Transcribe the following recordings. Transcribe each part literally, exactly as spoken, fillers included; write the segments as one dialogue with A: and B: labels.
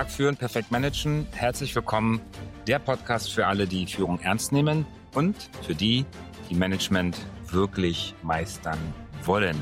A: Stark führen, perfekt managen. Herzlich willkommen, der Podcast für alle, die Führung ernst nehmen und für die, die Management wirklich meistern wollen.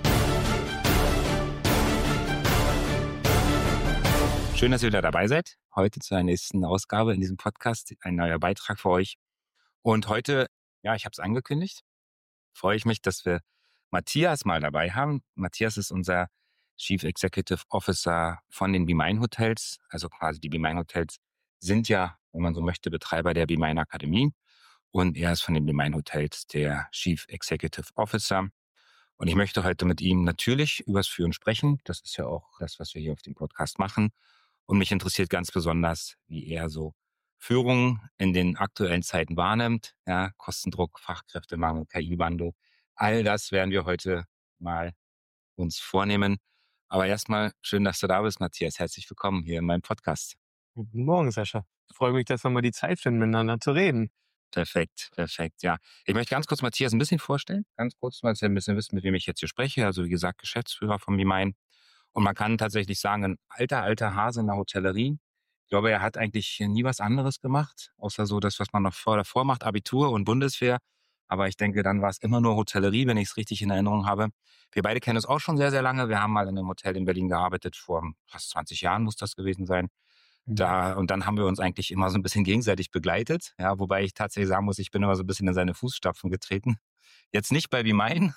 A: Schön, dass ihr wieder dabei seid. Heute zur nächsten Ausgabe in diesem Podcast. Ein neuer Beitrag für euch. Und heute, ja, ich habe es angekündigt, freue ich mich, dass wir Matthias mal dabei haben. Matthias ist unser Chief Executive Officer von den BeMine Hotels. Also quasi die BeMine Hotels sind ja, wenn man so möchte, Betreiber der BeMine Akademie. Und er ist von den BeMine Hotels der Chief Executive Officer. Und ich möchte heute mit ihm natürlich übers Führen sprechen. Das ist ja auch das, was wir hier auf dem Podcast machen. Und mich interessiert ganz besonders, wie er so Führung in den aktuellen Zeiten wahrnimmt. Ja, Kostendruck, Fachkräftemangel, K I-Wandel. All das werden wir heute mal uns vornehmen. Aber erstmal schön, dass du da bist, Matthias. Herzlich willkommen hier in meinem Podcast.
B: Guten Morgen, Sascha. Ich freue mich, dass wir mal die Zeit finden, miteinander zu reden.
A: Perfekt, perfekt, ja. Ich möchte ganz kurz Matthias ein bisschen vorstellen. Ganz kurz, weil Sie ein bisschen wissen, mit wem ich jetzt hier spreche. Also wie gesagt, Geschäftsführer von BeMine. Und man kann tatsächlich sagen, ein alter, alter Hase in der Hotellerie. Ich glaube, er hat eigentlich nie was anderes gemacht, außer so das, was man noch vor davor macht, Abitur und Bundeswehr. Aber ich denke, dann war es immer nur Hotellerie, wenn ich es richtig in Erinnerung habe. Wir beide kennen uns auch schon sehr, sehr lange. Wir haben mal in einem Hotel in Berlin gearbeitet, vor fast zwanzig Jahren muss das gewesen sein. Da, und dann haben wir uns eigentlich immer so ein bisschen gegenseitig begleitet. Ja, wobei ich tatsächlich sagen muss, ich bin immer so ein bisschen in seine Fußstapfen getreten. Jetzt nicht bei BeMine,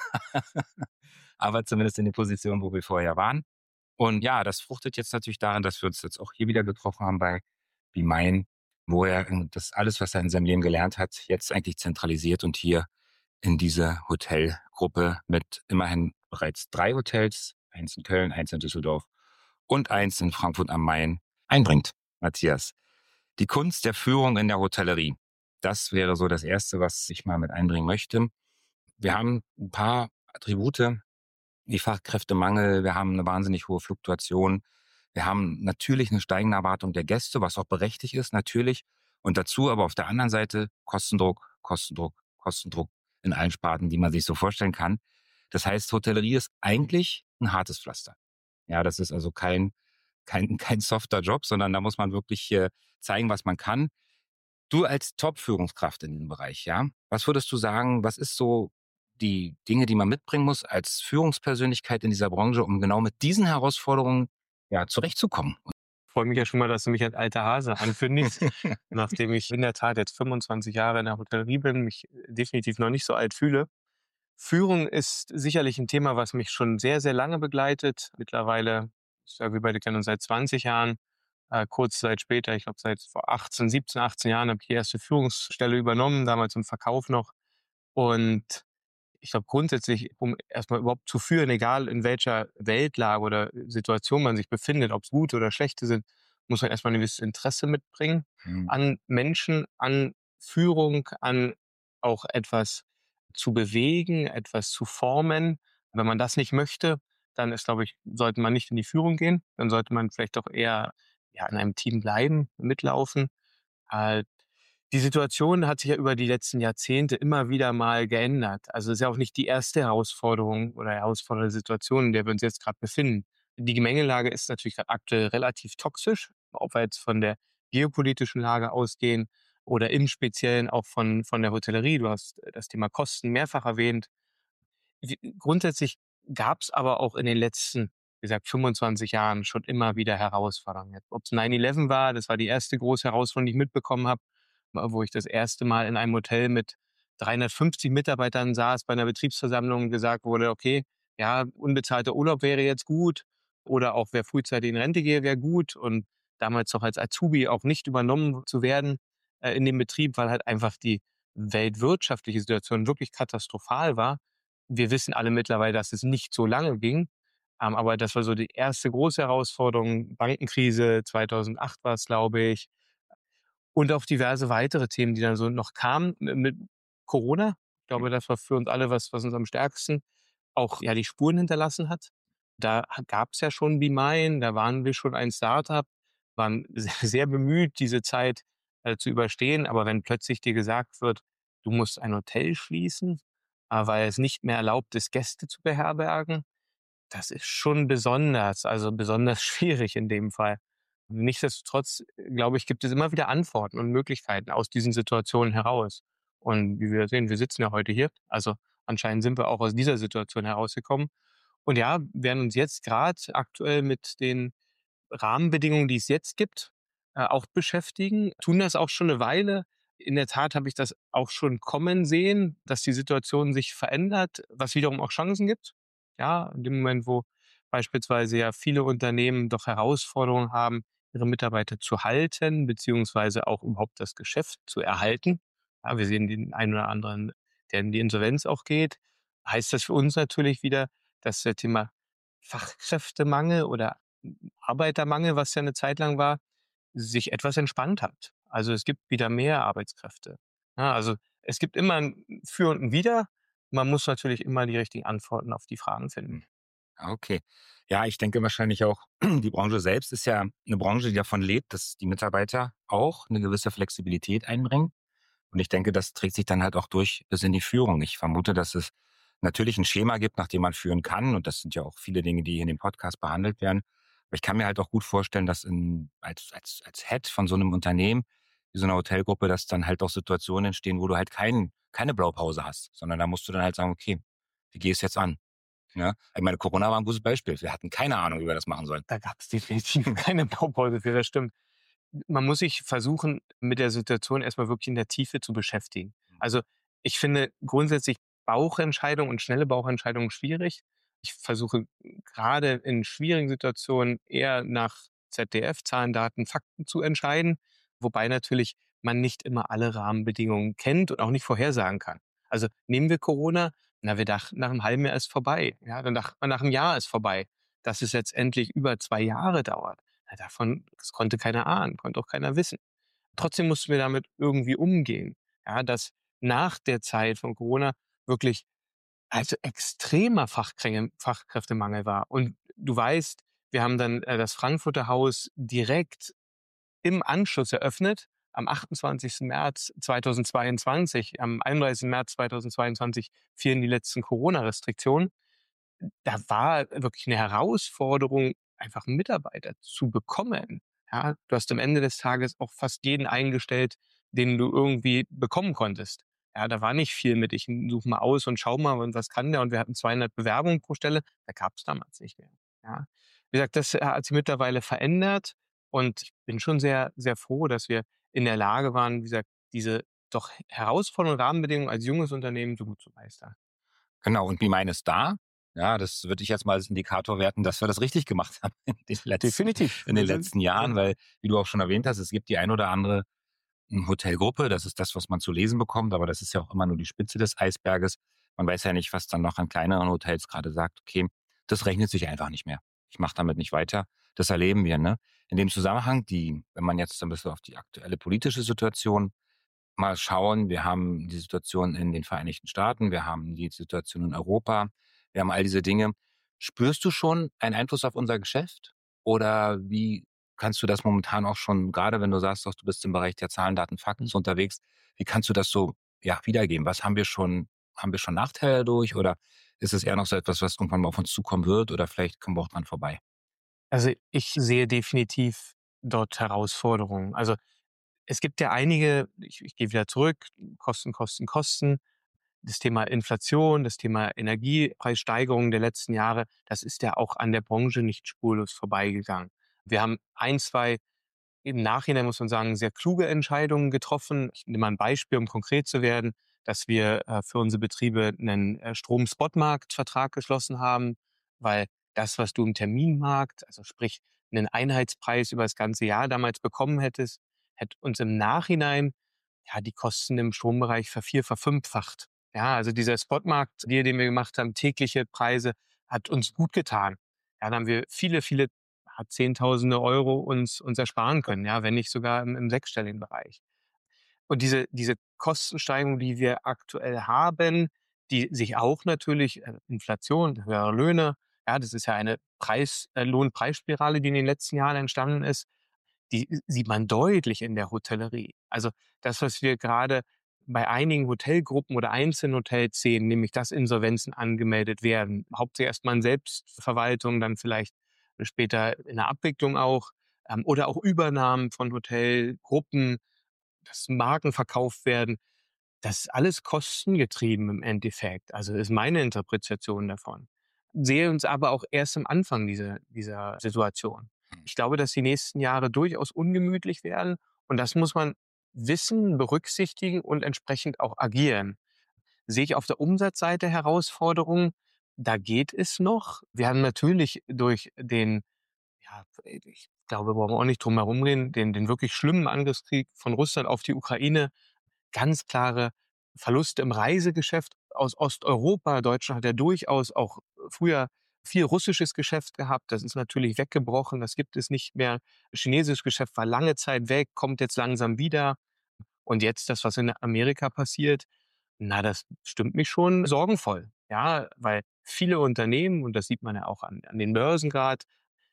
A: aber zumindest in der Position, wo wir vorher waren. Und ja, das fruchtet jetzt natürlich daran, dass wir uns jetzt auch hier wieder getroffen haben bei BeMine, wo er das alles, was er in seinem Leben gelernt hat, jetzt eigentlich zentralisiert und hier in diese Hotelgruppe mit immerhin bereits drei Hotels, eins in Köln, eins in Düsseldorf und eins in Frankfurt am Main einbringt. Matthias, die Kunst der Führung in der Hotellerie. Das wäre so das Erste, was ich mal mit einbringen möchte. Wir haben ein paar Attribute wie Fachkräftemangel, wir haben eine wahnsinnig hohe Fluktuation, wir haben natürlich eine steigende Erwartung der Gäste, was auch berechtigt ist, natürlich. Und dazu aber auf der anderen Seite Kostendruck, Kostendruck, Kostendruck in allen Sparten, die man sich so vorstellen kann. Das heißt, Hotellerie ist eigentlich ein hartes Pflaster. Ja, das ist also kein, kein, kein softer Job, sondern da muss man wirklich äh, zeigen, was man kann. Du als Top-Führungskraft in diesem Bereich, ja, was würdest du sagen, was ist so die Dinge, die man mitbringen muss als Führungspersönlichkeit in dieser Branche, um genau mit diesen Herausforderungen ja zurechtzukommen?
B: Ich freue mich ja schon mal, dass du mich als alter Hase ankündigst, nachdem ich in der Tat jetzt fünfundzwanzig Jahre in der Hotellerie bin, mich definitiv noch nicht so alt fühle. Führung ist sicherlich ein Thema, was mich schon sehr, sehr lange begleitet. Mittlerweile, ich sage, wir beide kennen uns seit zwanzig Jahren. Äh, kurz Zeit später, ich glaube seit vor achtzehn, siebzehn, achtzehn Jahren habe ich die erste Führungsstelle übernommen, damals im Verkauf noch. Und ich glaube grundsätzlich, um erstmal überhaupt zu führen, egal in welcher Weltlage oder Situation man sich befindet, ob es gute oder schlechte sind, muss man erstmal ein gewisses Interesse mitbringen
A: Hm.
B: an Menschen, an Führung, an auch etwas zu bewegen, etwas zu formen. Wenn man das nicht möchte, dann ist, glaube ich, sollte man nicht in die Führung gehen. Dann sollte man vielleicht doch eher ja, in einem Team bleiben, mitlaufen. Äh, die Situation hat sich ja über die letzten Jahrzehnte immer wieder mal geändert. Also es ist ja auch nicht die erste Herausforderung oder herausfordernde Situation, in der wir uns jetzt gerade befinden. Die Gemengelage ist natürlich gerade aktuell relativ toxisch, ob wir jetzt von der geopolitischen Lage ausgehen oder im Speziellen auch von, von der Hotellerie. Du hast das Thema Kosten mehrfach erwähnt. Wie- Grundsätzlich gab es aber auch in den letzten, wie gesagt, fünfundzwanzig Jahren schon immer wieder Herausforderungen. Ob es neun elf war, das war die erste große Herausforderung, die ich mitbekommen habe, wo ich das erste Mal in einem Hotel mit dreihundertfünfzig Mitarbeitern saß bei einer Betriebsversammlung und gesagt wurde, okay, ja, unbezahlter Urlaub wäre jetzt gut oder auch wer frühzeitig in Rente gehe, wäre gut und damals noch als Azubi auch nicht übernommen zu werden äh, in dem Betrieb, weil halt einfach die weltwirtschaftliche Situation wirklich katastrophal war. Wir wissen alle mittlerweile, dass es nicht so lange ging, ähm, aber das war so die erste große Herausforderung. Bankenkrise zweitausendacht war es, glaube ich. Und auch diverse weitere Themen, die dann so noch kamen mi mit Corona. Ich glaube, das war für uns alle was, was uns am stärksten auch, ja, die Spuren hinterlassen hat. Da gab es ja schon BeMine, da waren wir schon ein Start-up, waren sehr sehr bemüht, diese Zeit, äh, zu überstehen. Aber wenn plötzlich dir gesagt wird: „Du musst ein Hotel schließen, äh, weil es nicht mehr erlaubt ist, Gäste zu beherbergen“, das ist schon besonders, also besonders schwierig in dem Fall. Nichtsdestotrotz, glaube ich, gibt es immer wieder Antworten und Möglichkeiten aus diesen Situationen heraus. Und wie wir sehen, wir sitzen ja heute hier. Also anscheinend sind wir auch aus dieser Situation herausgekommen. Und ja, werden uns jetzt gerade aktuell mit den Rahmenbedingungen, die es jetzt gibt, äh, auch beschäftigen, tun das auch schon eine Weile. In der Tat habe ich das auch schon kommen sehen, dass die Situation sich verändert, was wiederum auch Chancen gibt. Ja, in dem Moment, wo beispielsweise ja viele Unternehmen doch Herausforderungen haben, ihre Mitarbeiter zu halten, beziehungsweise auch überhaupt das Geschäft zu erhalten. Ja, wir sehen den einen oder anderen, der in die Insolvenz auch geht. Heißt das für uns natürlich wieder, dass das Thema Fachkräftemangel oder Arbeitermangel, was ja eine Zeit lang war, sich etwas entspannt hat. Also, es gibt wieder mehr Arbeitskräfte. Ja, also, es gibt immer 'n Für und 'n Wider. Man muss natürlich immer die richtigen Antworten auf die Fragen finden.
A: Hm. Ah, okay. Ja, ich denke wahrscheinlich auch, die Branche selbst ist ja eine Branche, die davon lebt, dass die Mitarbeiter auch eine gewisse Flexibilität einbringen. Und ich denke, das trägt sich dann halt auch durch bis in die Führung. Ich vermute, dass es natürlich ein Schema gibt, nach dem man führen kann. Und das sind ja auch viele Dinge, die hier in dem Podcast behandelt werden. Aber ich kann mir halt auch gut vorstellen, dass in, als, als, als Head von so einem Unternehmen, wie so einer Hotelgruppe, dass dann halt auch Situationen entstehen, wo du halt kein, keine Blaupause hast, sondern da musst du dann halt sagen, okay, wie gehst du jetzt an? Ja? Ich meine, Corona war ein gutes Beispiel. Wir hatten keine Ahnung, wie wir das machen sollen.
B: Da gab es definitiv keine Blaupause für, das stimmt. Man muss sich versuchen, mit der Situation erstmal wirklich in der Tiefe zu beschäftigen. Also, ich finde grundsätzlich Bauchentscheidungen und schnelle Bauchentscheidungen schwierig. Ich versuche gerade in schwierigen Situationen eher nach Z D F, Zahlen, Daten, Fakten zu entscheiden, wobei natürlich man nicht immer alle Rahmenbedingungen kennt und auch nicht vorhersagen kann. Also, nehmen wir Corona, na, wir dachten, nach einem halben Jahr ist vorbei. Ja, dann dachte man, nach einem Jahr ist vorbei. Dass es letztendlich über zwei Jahre dauert, na, davon das konnte keiner ahnen, konnte auch keiner wissen. Trotzdem mussten wir damit irgendwie umgehen, ja, dass nach der Zeit von Corona wirklich, also, extremer Fachkränge Fachkräftemangel war. Und du weißt, wir haben dann, äh, das Frankfurter Haus direkt im Anschluss eröffnet, am achtundzwanzigsten März zweitausendzweiundzwanzig. Am einunddreißigsten März zweitausendzweiundzwanzig fielen die letzten Corona-Restriktionen. Da war wirklich eine Herausforderung, einfach Mitarbeiter zu bekommen. Ja, du hast am Ende des Tages auch fast jeden eingestellt, den du irgendwie bekommen konntest. Ja, da war nicht viel mit: „Ich suche mal aus und schau mal, und was kann der?“ Und wir hatten zweihundert Bewerbungen pro Stelle. Da gab's damals nicht mehr. Ja. Wie gesagt, das äh, hat sich mittlerweile verändert und ich bin schon sehr, sehr froh, dass wir in der Lage waren, wie gesagt, diese doch herausfordernden Rahmenbedingungen als junges Unternehmen so gut zu meistern.
A: Genau, und wie meine ist da? Ja, das würde ich jetzt mal als Indikator werten, dass wir das richtig gemacht haben in den letzten
B: Definitiv.
A: in
B: Wir
A: den
B: sind
A: letzten
B: ja.
A: Jahren, weil, wie du auch schon erwähnt hast, es gibt die ein oder andere, hm, Hotelgruppe, das ist das, was man zu lesen bekommt, aber das ist ja auch immer nur die Spitze des Eisberges. Man weiß ja nicht, was dann noch an kleineren Hotels gerade sagt: „Okay, das rechnet sich einfach nicht mehr. Ich mache damit nicht weiter.“ Das erleben wir, ne? In dem Zusammenhang, die wenn man jetzt so 'n bisschen auf die aktuelle politische Situation mal schauen. Wir haben die Situation in den Vereinigten Staaten, wir haben die Situation in Europa, wir haben all diese Dinge. Spürst du schon einen Einfluss auf unser Geschäft? Oder wie kannst du das momentan auch schon, gerade wenn du sagst, doch, du bist im Bereich der Zahlen, Daten, Fakten so unterwegs, wie kannst du das so, ja, wiedergeben? Was haben wir schon, haben wir schon Nachteile dadurch oder ist es eher noch so etwas, was irgendwann mal auf uns zukommen wird oder vielleicht kommen wir auch dran vorbei?
B: Also, ich sehe definitiv dort Herausforderungen. Also, es gibt ja einige, ich ich gehe wieder zurück, Kosten, Kosten, Kosten. Das Thema Inflation, das Thema Energiepreissteigerungen der letzten Jahre, das ist ja auch an der Branche nicht spurlos vorbeigegangen. Wir haben ein, zwei im Nachhinein, muss man sagen, sehr kluge Entscheidungen getroffen. Ich nehme mal ein Beispiel, um konkret zu werden, dass wir äh, für unsere Betriebe einen äh, Strom-Spotmarkt-Vertrag geschlossen haben, weil das, was du im Terminmarkt, also sprich einen Einheitspreis über das ganze Jahr damals bekommen hättest, hätte uns im Nachhinein ja die Kosten im Strombereich vervier-, verfünffacht. Ja, also dieser Spotmarkt-Deal, den wir gemacht haben, tägliche Preise, hat uns gut getan. Ja, dann haben wir viele, viele hat Zehntausende Euro uns uns ersparen können, ja, wenn nicht sogar im im sechsstelligen Bereich. Und diese diese Kostensteigerung, die wir aktuell haben, die sich auch natürlich äh, Inflation, höhere Löhne, ja, das ist ja eine Preis äh, Lohn-Preisspirale, die in den letzten Jahren entstanden ist, die sieht man deutlich in der Hotellerie. Also, das, was wir gerade bei einigen Hotelgruppen oder einzelnen Hotels sehen, nämlich dass Insolvenzen angemeldet werden, hauptsächlich erst mal in Selbstverwaltung, dann vielleicht später in der Abwicklung auch. ähm, oder auch Übernahmen von Hotelgruppen, dass Marken verkauft werden. Das ist alles kostengetrieben im Endeffekt. Also, ist meine Interpretation davon. Sehe uns aber auch erst am Anfang dieser dieser Situation.
A: Mhm.
B: Ich glaube, dass die nächsten Jahre durchaus ungemütlich werden und das muss man wissen, berücksichtigen und entsprechend auch agieren. Sehe ich auf der Umsatzseite Herausforderungen? Da geht es noch. Wir haben natürlich durch den, ja, ich glaube, brauchen wir auch nicht drum herum reden, den den wirklich schlimmen Angriffskrieg von Russland auf die Ukraine ganz klare Verluste im Reisegeschäft aus Osteuropa. Deutschland hat ja durchaus auch früher viel russisches Geschäft gehabt. Das ist natürlich weggebrochen. Das gibt es nicht mehr. Chinesisches Geschäft war lange Zeit weg, kommt jetzt langsam wieder. Und jetzt das, was in Amerika passiert, na, das stimmt mich schon sorgenvoll. Ja, weil viele Unternehmen, und das sieht man ja auch an, an den Börsen gerade,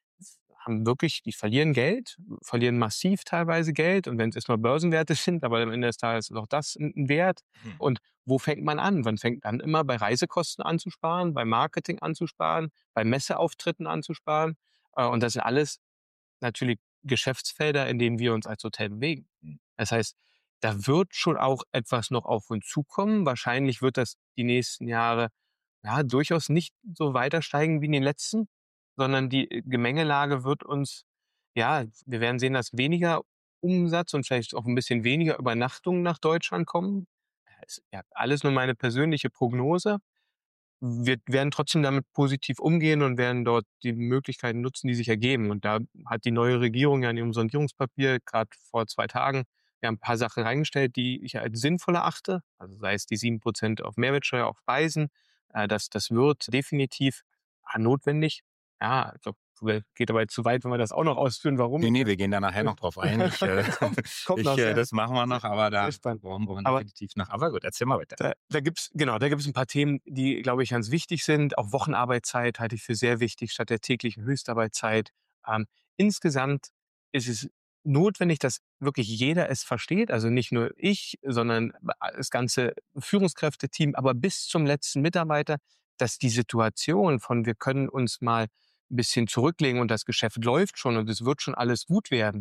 B: haben wirklich, die verlieren Geld, verlieren massiv teilweise Geld. Und wenn es erstmal Börsenwerte sind, aber am Ende des Tages ist auch das ein, ein Wert.
A: Mhm.
B: Und wo fängt man an? Man fängt dann immer bei Reisekosten anzusparen, bei Marketing anzusparen, bei Messeauftritten anzusparen. Äh, Und das sind alles natürlich Geschäftsfelder, in denen wir uns als Hotel bewegen.
A: Mhm.
B: Das heißt, da wird schon auch etwas noch auf uns zukommen. Wahrscheinlich wird das die nächsten Jahre, ja, durchaus nicht so weiter steigen wie in den letzten, sondern die äh, Gemengelage wird uns, ja, wir werden sehen, dass weniger Umsatz und vielleicht auch ein bisschen weniger Übernachtungen nach Deutschland kommen. Ja, ist ja alles nur meine persönliche Prognose. Wir werden trotzdem damit positiv umgehen und werden dort die Möglichkeiten nutzen, die sich ergeben. Und da hat die neue Regierung ja in ihrem Sondierungspapier gerade vor zwei Tagen ja ein paar Sachen reingestellt, die ich als sinnvoll erachte. Also sei es die sieben Prozent auf Mehrwertsteuer auf Speisen. Äh, das das wird definitiv, ah, notwendig. Ja, ich glaube, geht aber jetzt zu weit, wenn wir das auch noch ausführen,
A: Ne,
B: warum.
A: ne, wir gehen da nachher noch drauf ein. Ich, äh,
B: Kommt kommt
A: ich,
B: noch
A: äh
B: sehr
A: das machen wir noch, aber
B: sehr
A: da
B: spannend.
A: brauchen wir
B: Aber
A: definitiv noch. Aber gut, erzähl mal weiter.
B: da da gibt's genau, da gibt es ein paar Themen, die, glaube ich, ganz wichtig sind. Auch Wochenarbeitszeit halte ich für sehr wichtig statt der täglichen Höchstarbeitszeit. Ähm, insgesamt ist es notwendig, dass wirklich jeder es versteht, also nicht nur ich, sondern das ganze Führungskräfteteam, aber bis zum letzten Mitarbeiter, dass die Situation von: „Wir können uns mal ein bisschen zurücklegen und das Geschäft läuft schon und es wird schon alles gut werden“,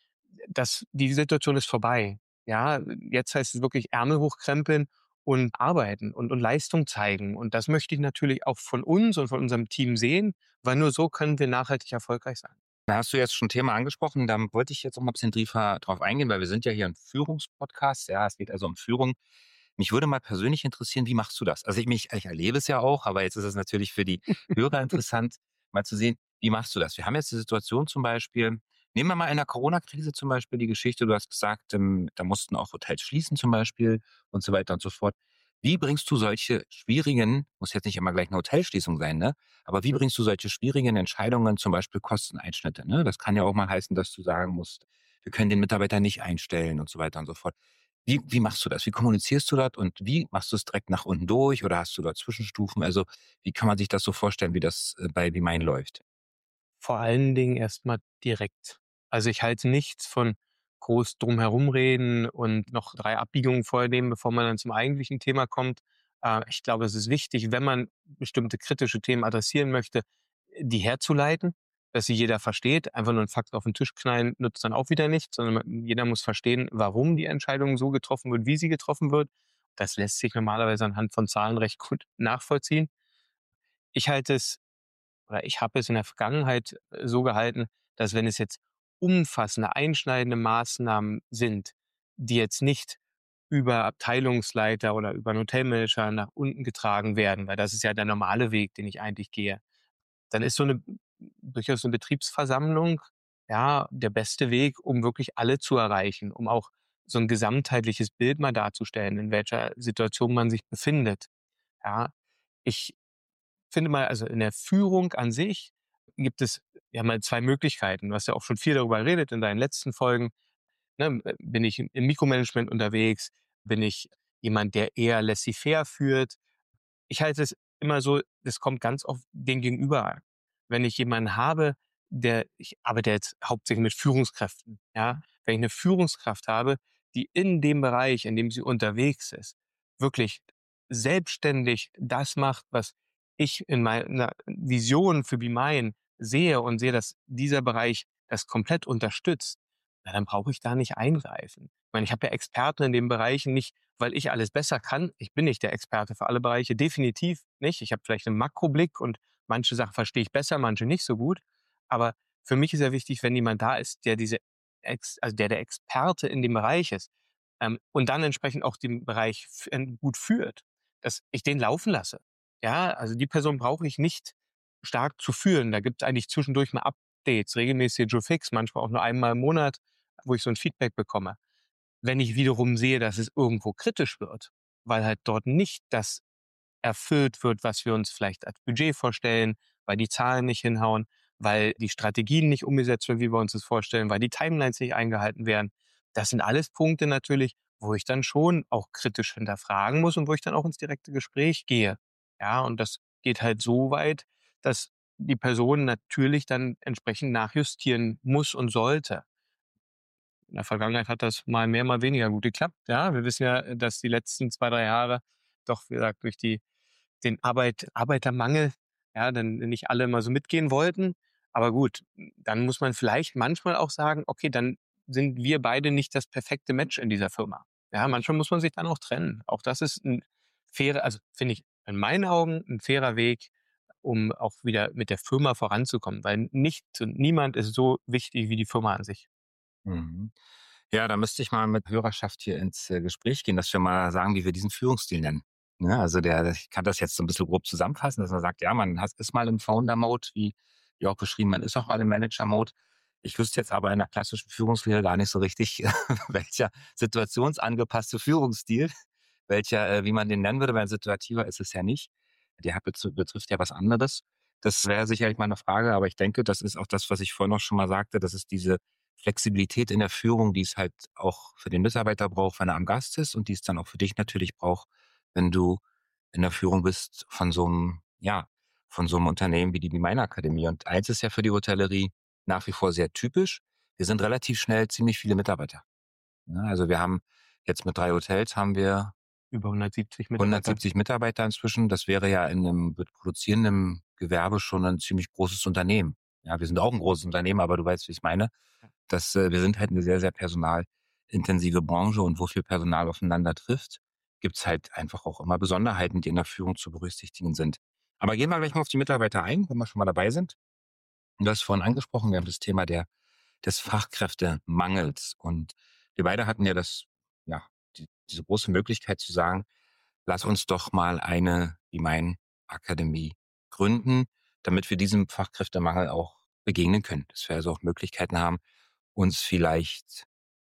B: das die Situation ist vorbei. Ja, jetzt heißt es wirklich Ärmel hochkrempeln und arbeiten und und Leistung zeigen. Und das möchte ich natürlich auch von uns und von unserem Team sehen, weil nur so können wir nachhaltig erfolgreich sein.
A: Da hast du jetzt schon 'n Thema angesprochen, da wollte ich jetzt noch mal 'n bisschen tiefer drauf eingehen, weil wir sind ja hier 'n Führungspodcast. Ja, es geht also um Führung. Mich würde mal persönlich interessieren, wie machst du das? Also, ich mich ich erlebe es ja auch, aber jetzt ist es natürlich für die Hörer interessant, mal zu sehen, wie machst du das? Wir haben jetzt die Situation zum Beispiel, nehmen wir mal in der Corona-Krise zum Beispiel die Geschichte, du hast gesagt, ähm, da mussten auch Hotels schließen zum Beispiel und so weiter und so fort. Wie bringst du solche schwierigen, muss jetzt nicht immer gleich 'ne Hotelschließung sein, ne? Aber wie bringst du solche schwierigen Entscheidungen, zum Beispiel Kosteneinschnitte, ne? Das kann ja auch mal heißen, dass du sagen musst: „Wir können den Mitarbeiter nicht einstellen“ und so weiter und so fort. Wie wie machst du das? Wie kommunizierst du das und wie machst du es direkt nach unten durch oder hast du da Zwischenstufen? Also, wie kann man sich das so vorstellen, wie das, äh, bei Be läuft?
B: Vor allen Dingen erstmal direkt. Also, ich halte nichts von groß drum herum reden und noch drei Abbiegungen vornehmen, bevor man dann zum eigentlichen Thema kommt. Äh, ich glaube, es ist wichtig, wenn man bestimmte kritische Themen adressieren möchte, die herzuleiten, dass sie jeder versteht. Einfach nur 'n Fakt auf den Tisch knallen nützt dann auch wieder nichts, sondern man jeder muss verstehen, warum die Entscheidung so getroffen wird, wie sie getroffen wird. Das lässt sich normalerweise anhand von Zahlen recht gut nachvollziehen. Ich halte es oder ich habe es in der Vergangenheit äh, so gehalten, dass wenn es jetzt umfassende, einschneidende Maßnahmen sind, die jetzt nicht über Abteilungsleiter oder über 'n Hotelmanager nach unten getragen werden, weil das ist ja der normale Weg, den ich eigentlich gehe. Dann ist so 'ne durchaus 'ne Betriebsversammlung, ja, der beste Weg, um wirklich alle zu erreichen, um auch so 'n gesamtheitliches Bild mal darzustellen, in welcher Situation man sich befindet. Ja, ich finde mal, also in der Führung an sich gibt es ja mal zwei Möglichkeiten. Du hast ja auch schon viel darüber geredet in deinen letzten Folgen. Ne, äh, bin ich im im Mikromanagement unterwegs? Bin ich jemand, der eher laissez-faire führt? Ich halte es immer so, das kommt ganz auf den Gegenüber an. Wenn ich jemanden habe, der ich arbeite jetzt hauptsächlich mit Führungskräften, ja? Wenn ich eine Führungskraft habe, die in dem Bereich, in dem sie unterwegs ist, wirklich selbstständig das macht, was ich in meiner Vision für Be Mine sehe und sehe, dass dieser Bereich das komplett unterstützt, na, dann brauche ich da nicht eingreifen. Ich meine, ich habe ja Experten in den Bereichen nicht, weil ich alles besser kann. Ich bin nicht der Experte für alle Bereiche, definitiv nicht. Ich habe vielleicht einen Makroblick und manche Sachen verstehe ich besser, manche nicht so gut. Aber für mich ist ja wichtig, wenn jemand da ist, der diese Ex also der der Experte in dem Bereich ist, ähm, und dann entsprechend auch den Bereich f äh, gut führt, dass ich den laufen lasse. Ja, also die Person brauche ich nicht stark zu führen. Da gibt's eigentlich zwischendurch mal Updates, regelmäßige Joe Fix, manchmal auch nur einmal im Monat, wo ich so ein Feedback bekomme. Wenn ich wiederum sehe, dass es irgendwo kritisch wird, weil halt dort nicht das erfüllt wird, was wir uns vielleicht als Budget vorstellen, weil die Zahlen nicht hinhauen, weil die Strategien nicht umgesetzt werden, wie wir uns das vorstellen, weil die Timelines nicht eingehalten werden. Das sind alles Punkte natürlich, wo ich dann schon auch kritisch hinterfragen muss und wo ich dann auch ins direkte Gespräch gehe. Ja, und das geht halt so weit, dass die Person natürlich dann entsprechend nachjustieren muss und sollte. In der Vergangenheit hat das mal mehr, mal weniger gut geklappt. Ja, wir wissen ja, dass die letzten zwei, drei Jahre doch, wie gesagt, durch die den Arbeit Arbeitermangel, ja, dann nicht alle immer so mitgehen wollten. Aber gut, dann muss man vielleicht manchmal auch sagen: „Okay, dann sind wir beide nicht das perfekte Match in dieser Firma." Ja, manchmal muss man sich dann auch trennen. Auch das ist 'n faire, also, finde ich in meinen Augen 'n fairer Weg, um auch wieder mit der Firma voranzukommen, weil nichts und niemand ist so wichtig wie die Firma an sich.
A: Mhm. Ja, da müsste ich mal mit Hörerschaft hier ins, äh, Gespräch gehen, dass wir mal sagen, wie wir diesen Führungsstil nennen. Ne, also der ich kann das jetzt so ein bisschen grob zusammenfassen, dass man sagt, ja, man hat ist mal im Founder-Mode, wie wie auch beschrieben, man ist auch mal im Manager-Mode. Ich wüsste jetzt aber in der klassischen Führungslehre gar nicht so richtig, welcher situationsangepasste Führungsstil, welcher, äh wie man den nennen würde, weil 'n situativer ist es ja nicht. Der hat betr betrifft ja was anderes. Das wäre sicherlich mal eine Frage, aber ich denke, das ist auch das, was ich vorhin auch schon mal sagte, das ist diese Flexibilität in der Führung, die es halt auch für den Mitarbeiter braucht, wenn er am Gast ist und die es dann auch für dich natürlich braucht, wenn du in der Führung bist von so einem, ja, von so einem Unternehmen wie die Akademie. Und eins ist ja für die Hotellerie nach wie vor sehr typisch. Wir sind relativ schnell ziemlich viele Mitarbeiter, ne? Also, wir haben jetzt mit drei Hotels haben wir
B: Über hundertsiebzig Mitarbeiter.
A: hundertsiebzig Mitarbeiter inzwischen. Das wäre ja in einem produzierenden Gewerbe schon ein ziemlich großes Unternehmen. Ja, wir sind auch ein großes Unternehmen, aber du weißt, wie ich's meine. Das, äh wir sind halt eine sehr, sehr personalintensive Branche und wo viel Personal aufeinander trifft, gibt's halt einfach auch immer Besonderheiten, die in der Führung zu berücksichtigen sind. Aber gehen wir gleich mal auf die Mitarbeiter ein, wenn wir schon mal dabei sind. Du hast vorhin angesprochen, wir haben das Thema der des Fachkräftemangels und wir beide hatten ja das ja, die diese große Möglichkeit zu sagen: „Lass uns doch mal eine Akademie gründen, damit wir diesem Fachkräftemangel auch begegnen können.“ Dass wir also auch Möglichkeiten haben, uns vielleicht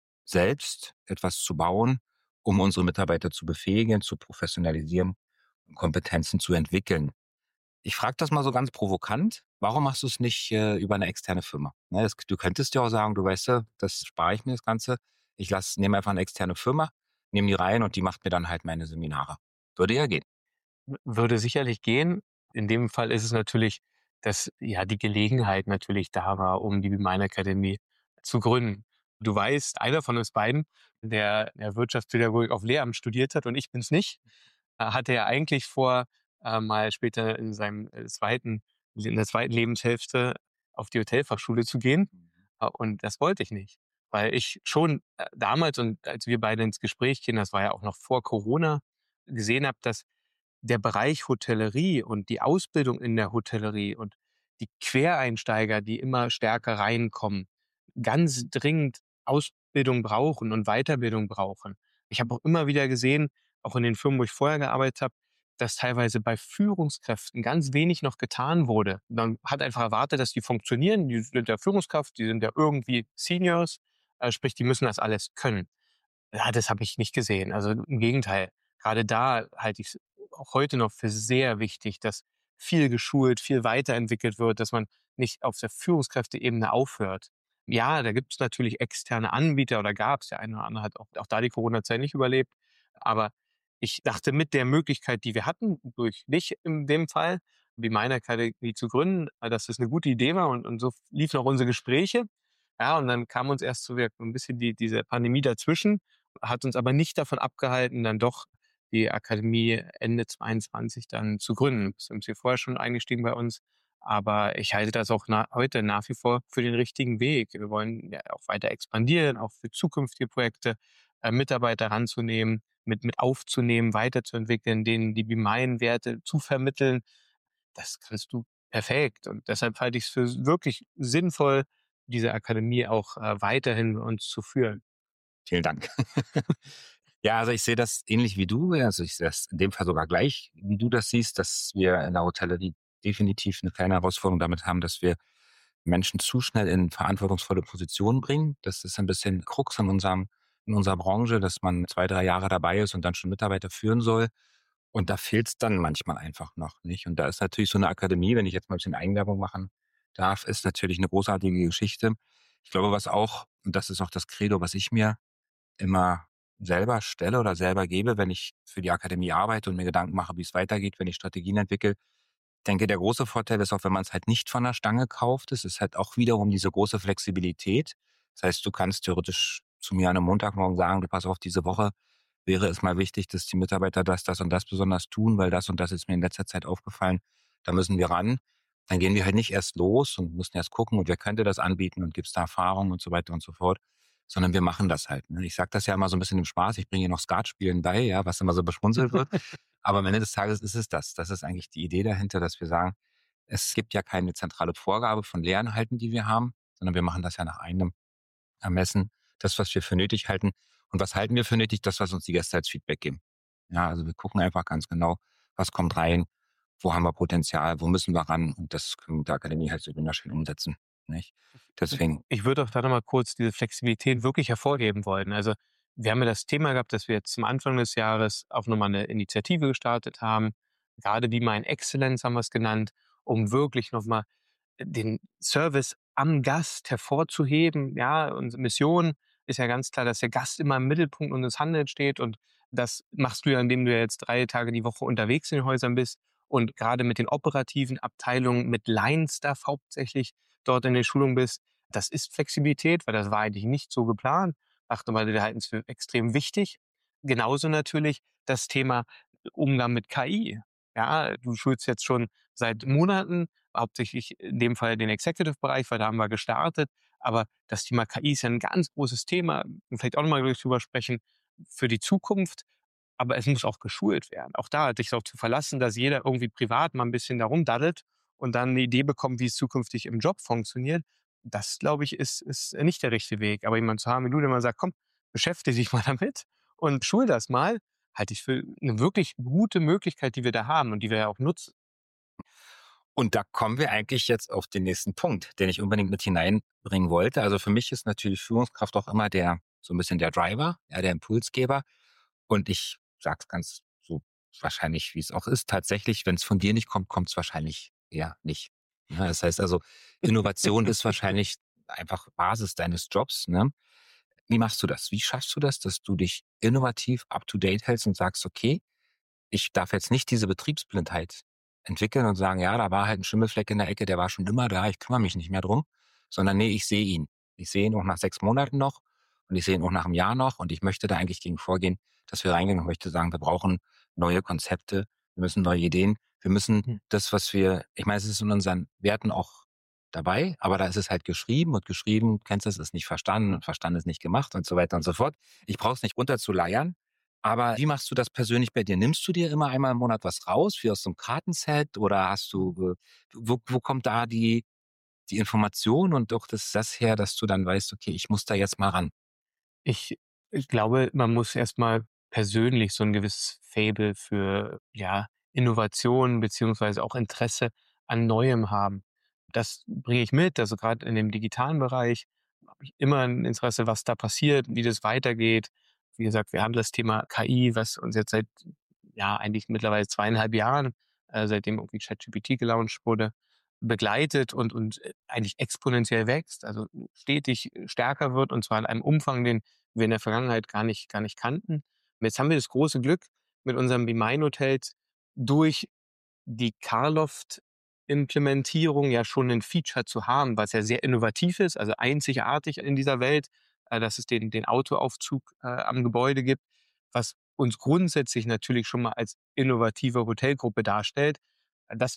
A: selbst etwas zu bauen, um unsere Mitarbeiter zu befähigen, zu professionalisieren und Kompetenzen zu entwickeln. Ich frage das mal so ganz provokant. Warum machst du es nicht, äh, über eine externe Firma? Ne, das du könntest ja auch sagen: „Du weißt du, das spare ich mir das Ganze. Ich lasse nehme einfach eine externe Firma, nehme die rein und die macht mir dann halt meine Seminare.“ Würde ja gehen.
B: W würde sicherlich gehen. In dem Fall ist es natürlich, dass, ja, die Gelegenheit natürlich da war, um die Mine Academy zu gründen. Du weißt, einer von uns beiden, der der Wirtschaftspädagogik auf Lehramt studiert hat und ich bin's nicht, äh, hatte ja eigentlich vor, äh, mal später in seinem, äh, zweiten in der zweiten Lebenshälfte auf die Hotelfachschule zu gehen, äh, und das wollte ich nicht, weil ich schon, äh, damals und als wir beide ins Gespräch gehen, das war ja auch noch vor Corona, gesehen habe, dass der Bereich Hotellerie und die Ausbildung in der Hotellerie und die Quereinsteiger, die immer stärker reinkommen, ganz dringend Ausbildung brauchen und Weiterbildung brauchen. Ich habe auch immer wieder gesehen, auch in den Firmen, wo ich vorher gearbeitet habe, dass teilweise bei Führungskräften ganz wenig noch getan wurde. Man hat einfach erwartet, dass die funktionieren, die sind ja Führungskraft, die sind ja irgendwie Seniors, äh, sprich, die müssen das alles können. Ja, das habe ich nicht gesehen. Also, im Gegenteil. Gerade da halte ich's auch heute noch für sehr wichtig, dass viel geschult, viel weiterentwickelt wird, dass man nicht auf der Führungskräfteebene aufhört. Ja, da gibt's natürlich externe Anbieter oder gab's. Der eine oder andere hat auch auch da die Corona-Zeit nicht überlebt. Aber ich dachte, mit der Möglichkeit, die wir hatten, durch dich in dem Fall, wie meine Akademie zu gründen, äh, dass das eine gute Idee war und und so liefen auch unsere Gespräche. Ja, und dann kam uns erst so wir ein bisschen die diese Pandemie dazwischen, hat uns aber nicht davon abgehalten, dann doch die Akademie Ende zweiundzwanzig dann zu gründen. Bist du vorher schon eingestiegen bei uns, Aber ich halte das auch na heute nach wie vor für den richtigen Weg. Wir wollen ja auch weiter expandieren, auch für zukünftige Projekte, äh, Mitarbeiter ranzunehmen, mit mit aufzunehmen, weiterzuentwickeln, denen die Be-Mine-Werte zu vermitteln. Das kannst du perfekt. Und deshalb halte ich es für wirklich sinnvoll, diese Akademie auch, äh, weiterhin bei uns zu führen.
A: Vielen Dank. Ja, also ich sehe das ähnlich wie du. Also ich sehe das in dem Fall sogar gleich, wie du das siehst, dass wir in der Hotellerie definitiv eine kleine Herausforderung damit haben, dass wir Menschen zu schnell in verantwortungsvolle Positionen bringen. Das ist ein bisschen Krux in unserem, in unserer Branche, dass man zwei, drei Jahre dabei ist und dann schon Mitarbeiter führen soll. Und da fehlt es dann manchmal einfach noch nicht. Und da ist natürlich so eine Akademie, wenn ich jetzt mal ein bisschen Eigenwerbung machen darf, ist natürlich eine großartige Geschichte. Ich glaube, was auch, und das ist auch das Credo, was ich mir immer selber stelle oder selber gebe, wenn ich für die Akademie arbeite und mir Gedanken mache, wie es weitergeht, wenn ich Strategien entwickle. Ich denke, der große Vorteil ist auch, wenn man es halt nicht von der Stange kauft, es ist halt auch wiederum diese große Flexibilität. Das heißt, du kannst theoretisch zu mir an einem Montagmorgen sagen, du pass auf, diese Woche wäre es mal wichtig, dass die Mitarbeiter das, das und das besonders tun, weil das und das ist mir in letzter Zeit aufgefallen. Da müssen wir ran. Dann gehen wir halt nicht erst los und müssen erst gucken, und wer könnte das anbieten und gibt es da Erfahrung und so weiter und so fort, sondern wir machen das halt. Ne? Ich sage das ja immer so ein bisschen im Spaß, ich bringe hier noch Skatspielen bei, ja, was immer so beschmunzelt wird. Aber am Ende des Tages ist es das. Das ist eigentlich die Idee dahinter, dass wir sagen, es gibt ja keine zentrale Vorgabe von Lehrinhalten, die wir haben, sondern wir machen das ja nach eigenem Ermessen, das, was wir für nötig halten. Und was halten wir für nötig? Das, was uns die Gäste als Feedback geben. Ja, also wir gucken einfach ganz genau, was kommt rein, wo haben wir Potenzial, wo müssen wir ran, und das können wir mit der Akademie halt so wunderschön umsetzen. Nicht? Deswegen,
B: Ich würde auch da noch mal kurz diese Flexibilität wirklich hervorheben wollen. Also, wir haben ja das Thema gehabt, dass wir jetzt zum Anfang des Jahres auch noch mal 'ne Initiative gestartet haben. Gerade Be Mine Excellence haben wir es genannt, um wirklich noch mal den Service am Gast hervorzuheben. Ja, unsere Mission ist ja ganz klar, dass der Gast immer im Mittelpunkt unseres Handelns steht, und das machst du ja, indem du ja jetzt drei Tage die Woche unterwegs in den Häusern bist und gerade mit den operativen Abteilungen, mit Line-Staff hauptsächlich dort in der Schulung bist. Das ist Flexibilität, weil das war eigentlich nicht so geplant. Dachte mal, wir halten es für extrem wichtig. Genauso natürlich das Thema Umgang mit K I. Ja, du schulst jetzt schon seit Monaten, hauptsächlich in dem Fall den Executive-Bereich, weil da haben wir gestartet. Aber das Thema K I ist ja ein ganz großes Thema. Vielleicht auch noch mal drüber sprechen für die Zukunft. Aber es muss auch geschult werden. Auch da dich darauf zu verlassen, dass jeder irgendwie privat mal ein bisschen da rumdaddelt und dann eine Idee bekommt, wie es zukünftig im Job funktioniert. Das, glaube ich, ist ist nicht der richtige Weg. Aber jemand zu haben wie du, der mal sagt: „Komm, beschäftige dich mal damit und schul das mal“, halte ich für eine wirklich gute Möglichkeit, die wir da haben und die wir ja auch nutzen.
A: und da kommen wir eigentlich jetzt auf den nächsten Punkt, den ich unbedingt mit hineinbringen wollte. Also für mich ist natürlich Führungskraft auch immer der, so ein bisschen der Driver, ja, der Impulsgeber. Und ich sage es ganz so wahrscheinlich, wie es auch ist. Tatsächlich, wenn es von dir nicht kommt, kommt es wahrscheinlich eher nicht. Ja, das heißt also, Innovation ist wahrscheinlich einfach Basis deines Jobs. Ne? Wie machst du das? Wie schaffst du das, dass du dich innovativ up-to-date hältst und sagst, okay, ich darf jetzt nicht diese Betriebsblindheit entwickeln und sagen, ja, da war halt ein Schimmelfleck in der Ecke, der war schon immer da, ich kümmere mich nicht mehr drum, sondern nee, ich sehe ihn. Ich sehe ihn auch nach sechs Monaten noch und ich sehe ihn auch nach einem Jahr noch, und ich möchte da eigentlich gegen vorgehen, dass wir reingehen und möchte sagen, wir brauchen neue Konzepte, wir müssen neue Ideen, wir müssen
B: Hm.
A: das, was wir, ich meine, es ist in unseren Werten auch dabei, aber da ist es halt geschrieben, und geschrieben, kennst du es, ist nicht verstanden und verstanden ist nicht gemacht und so weiter und so fort. Ich brauche es nicht runterzuleiern, aber wie machst du das persönlich bei dir? Nimmst du dir immer einmal im Monat was raus, wie aus so einem Kartenset, oder hast du, äh wo wo kommt da die die Information und auch das das her, dass du dann weißt: „Okay, ich muss da jetzt mal ran?“
B: Ich ich glaube, man muss erst mal persönlich so ein gewisses Faible für, ja, Innovation beziehungsweise auch Interesse an Neuem haben. Das bringe ich mit. Also, gerade in dem digitalen Bereich habe ich immer ein Interesse, was da passiert, wie das weitergeht. Wie gesagt, wir haben das Thema K I, was uns jetzt seit, ja, eigentlich mittlerweile zweieinhalb Jahren, äh, seitdem irgendwie ChatGPT gelauncht wurde, begleitet und und, äh, eigentlich exponentiell wächst, also stetig stärker wird, und zwar in einem Umfang, den wir in der Vergangenheit gar nicht gar nicht kannten. Und jetzt haben wir das große Glück, mit unserem Be Mine Hotels durch die Carloft-Implementierung ja schon ein Feature zu haben, was ja sehr innovativ ist, also einzigartig in dieser Welt, äh, dass es den den Autoaufzug, äh, am Gebäude gibt, was uns grundsätzlich natürlich schon mal als innovative Hotelgruppe darstellt. Das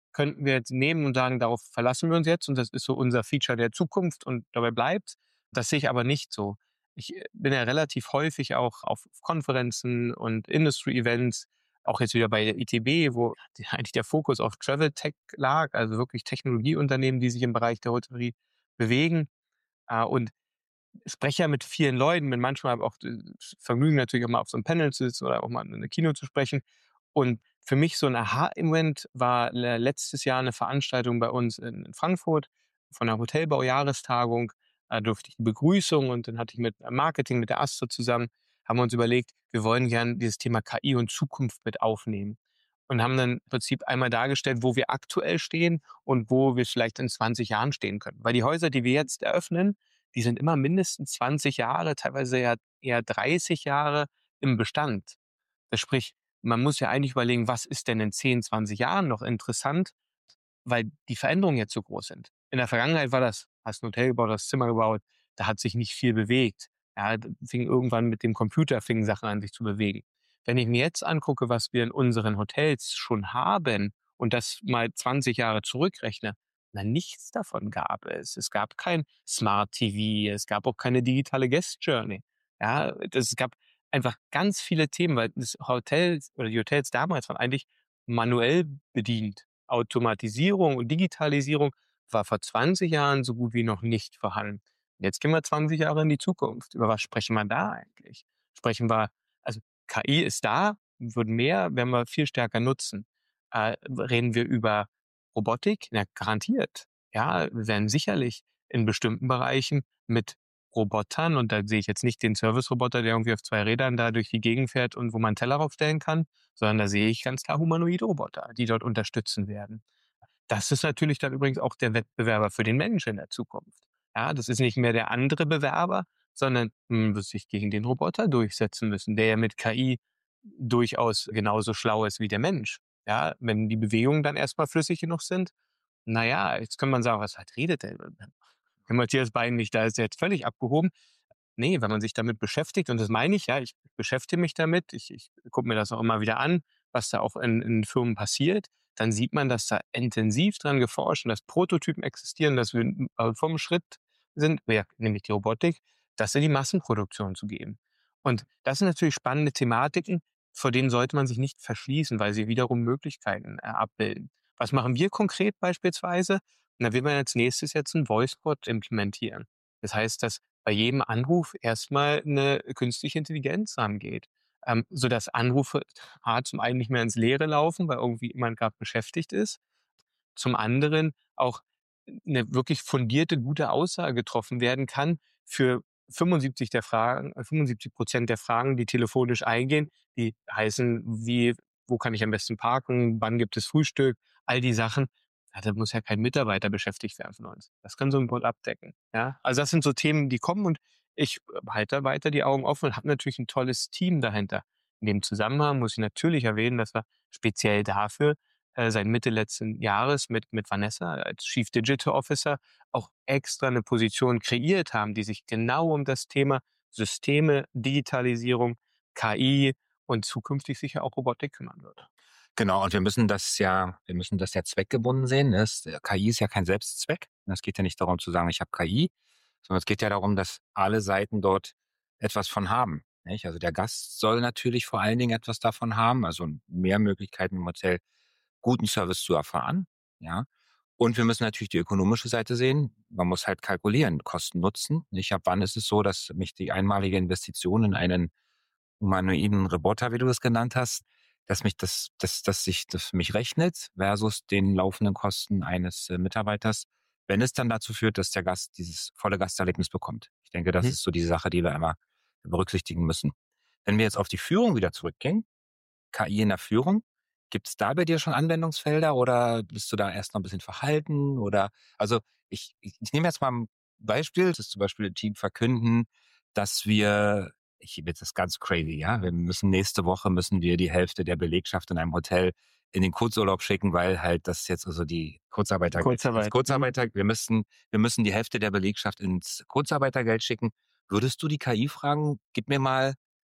B: könnten wir jetzt nehmen und sagen, darauf verlassen wir uns jetzt und das ist so unser Feature der Zukunft und dabei bleibt. Das sehe ich aber nicht so. Ich äh, bin ja relativ häufig auch auf Konferenzen und Industry-Events, auch jetzt wieder bei der I T B, wo die- eigentlich der Fokus auf Travel Tech lag, also wirklich Technologieunternehmen, die sich im Bereich der Hotellerie bewegen. Äh, Und spreche ja mit vielen Leuten, bin manchmal aber auch das Vergnügen natürlich auch mal auf so einem Panel zu sitzen oder auch mal in 'ne Keynote zu sprechen. Und für mich so ein Aha-Event war le letztes Jahr eine Veranstaltung bei uns in in Frankfurt von der Hotelbau-Jahrestagung. Da durfte ich die Begrüßung und dann hatte ich mit Marketing, mit der Astro zusammen haben wir uns überlegt, wir wollen gern dieses Thema K I und Zukunft mit aufnehmen und haben dann im Prinzip einmal dargestellt, wo wir aktuell stehen und wo wir vielleicht in zwanzig Jahren stehen können. Weil die Häuser, die wir jetzt eröffnen, die sind immer mindestens zwanzig Jahre, teilweise ja eher dreißig Jahre im Bestand. Das sprich, man muss ja eigentlich überlegen, was ist denn in zehn, zwanzig Jahren noch interessant, weil die Veränderungen jetzt so groß sind. In der Vergangenheit war das, hast ein Hotel gebaut, hast Zimmer gebaut, da hat sich nicht viel bewegt. Ja, d fing irgendwann mit dem Computer fingen Sachen an, sich zu bewegen. Wenn ich mir jetzt angucke, was wir in unseren Hotels schon haben und das mal zwanzig Jahre zurückrechne, na, nichts davon gab es. Es gab kein Smart T V, es gab auch keine digitale Guest Journey. Ja, das es gab einfach ganz viele Themen, weil das Hotel oder die Hotels damals waren eigentlich manuell bedient. Automatisierung und Digitalisierung war vor zwanzig Jahren so gut wie noch nicht vorhanden. Jetzt gehen wir zwanzig Jahre in die Zukunft. Über was sprechen wir da eigentlich? Sprechen wir, also K I ist da, wird mehr, werden wir viel stärker nutzen. Äh, reden wir über Robotik? Na, garantiert. Ja, wir werden sicherlich in bestimmten Bereichen mit Robotern, und da sehe ich jetzt nicht den Service-Roboter, der irgendwie auf zwei Rädern da durch die Gegend fährt und wo man 'n Teller raufstellen kann, sondern da sehe ich ganz klar humanoide Roboter, die dort unterstützen werden. Das ist natürlich dann übrigens auch der Wettbewerber für den Menschen in der Zukunft. Ja, das ist nicht mehr der andere Bewerber, sondern man wird sich gegen den Roboter durchsetzen müssen, der ja mit K I durchaus genauso schlau ist wie der Mensch. Ja, wenn die Bewegungen dann erstmal flüssig genug sind, na ja, jetzt kann man sagen: „Was was redet der? Herr Matthias Bein nicht, da ist er jetzt völlig abgehoben." Ne, wenn man sich damit beschäftigt, und das meine ich, ja, ich beschäftige mich damit, ich ich gucke mir das auch immer wieder an, was da auch in in Firmen passiert, dann sieht man, dass da intensiv dran geforscht und dass Prototypen existieren, dass wir äh, vom Schritt sind, ja, nämlich die Robotik, das in die Massenproduktion zu geben. Und das sind natürlich spannende Thematiken, vor denen sollte man sich nicht verschließen, weil sie wiederum Möglichkeiten äh, abbilden. Was machen wir konkret beispielsweise? Na, wir werden als nächstes jetzt 'n Voicebot implementieren. Das heißt, dass bei jedem Anruf erstmal eine künstliche Intelligenz rangeht, ähm, sodass Anrufe A, zum einen nicht mehr ins Leere laufen, weil irgendwie jemand grad beschäftigt ist, zum anderen auch eine wirklich fundierte, gute Aussage getroffen werden kann für fünfundsiebzig der Fragen äh, fünfundsiebzig der Fragen, die telefonisch eingehen, die heißen wie: „Wo kann ich am besten parken? Wann gibt es Frühstück?" All die Sachen. Ja, da muss ja kein Mitarbeiter beschäftigt werden von uns. Das kann so 'n Bot abdecken, ja? Also, das sind so Themen, die kommen, und ich äh, halte da weiter die Augen offen und habe natürlich ein tolles Team dahinter. In dem Zusammenhang muss ich natürlich erwähnen, dass wir speziell dafür äh, seit Mitte letzten Jahres mit mit Vanessa als Chief Digital Officer auch extra eine Position kreiert haben, die sich genau um das Thema Systeme, Digitalisierung, K I und zukünftig sicher auch Robotik kümmern wird.
A: Genau, und wir müssen das ja, wir müssen das ja zweckgebunden sehen. Ne? Es, K I ist ja kein Selbstzweck. Es geht ja nicht darum zu sagen, ich habe K I, sondern es geht ja darum, dass alle Seiten dort etwas von haben. Nicht? Also der Gast soll natürlich vor allen Dingen etwas davon haben, also mehr Möglichkeiten im Hotel, guten Service zu erfahren. Ja. Und wir müssen natürlich die ökonomische Seite sehen. Man muss halt kalkulieren, Kosten Nutzen. Nicht ab wann ist es so, dass mich die einmalige Investition in einen humanoiden Roboter, wie du es genannt hast, dass mich das, dass, dass sich das für mich rechnet versus den laufenden Kosten eines äh, Mitarbeiters, wenn es dann dazu führt, dass der Gast dieses volle Gasterlebnis bekommt. Ich denke, das
B: Mhm.
A: ist so die Sache, die wir einmal berücksichtigen müssen. Wenn wir jetzt auf die Führung wieder zurückgehen, K I in der Führung, gibt es da bei dir schon Anwendungsfelder oder bist du da erst noch ein bisschen verhalten? Oder also ich, ich, ich nehme jetzt mal ein Beispiel, das ist zum Beispiel im Team verkünden, dass wir, ich gebe jetzt das ganz crazy, ja, wir müssen nächste Woche müssen wir die Hälfte der Belegschaft in einem Hotel in den Kurzurlaub schicken, weil halt das jetzt also die Kurzarbeitergeld, ins
B: Kurzarbeit. Mhm.
A: Kurzarbeiter, wir müssen, wir müssen die Hälfte der Belegschaft ins Kurzarbeitergeld schicken. Würdest du die K I fragen, gib mir mal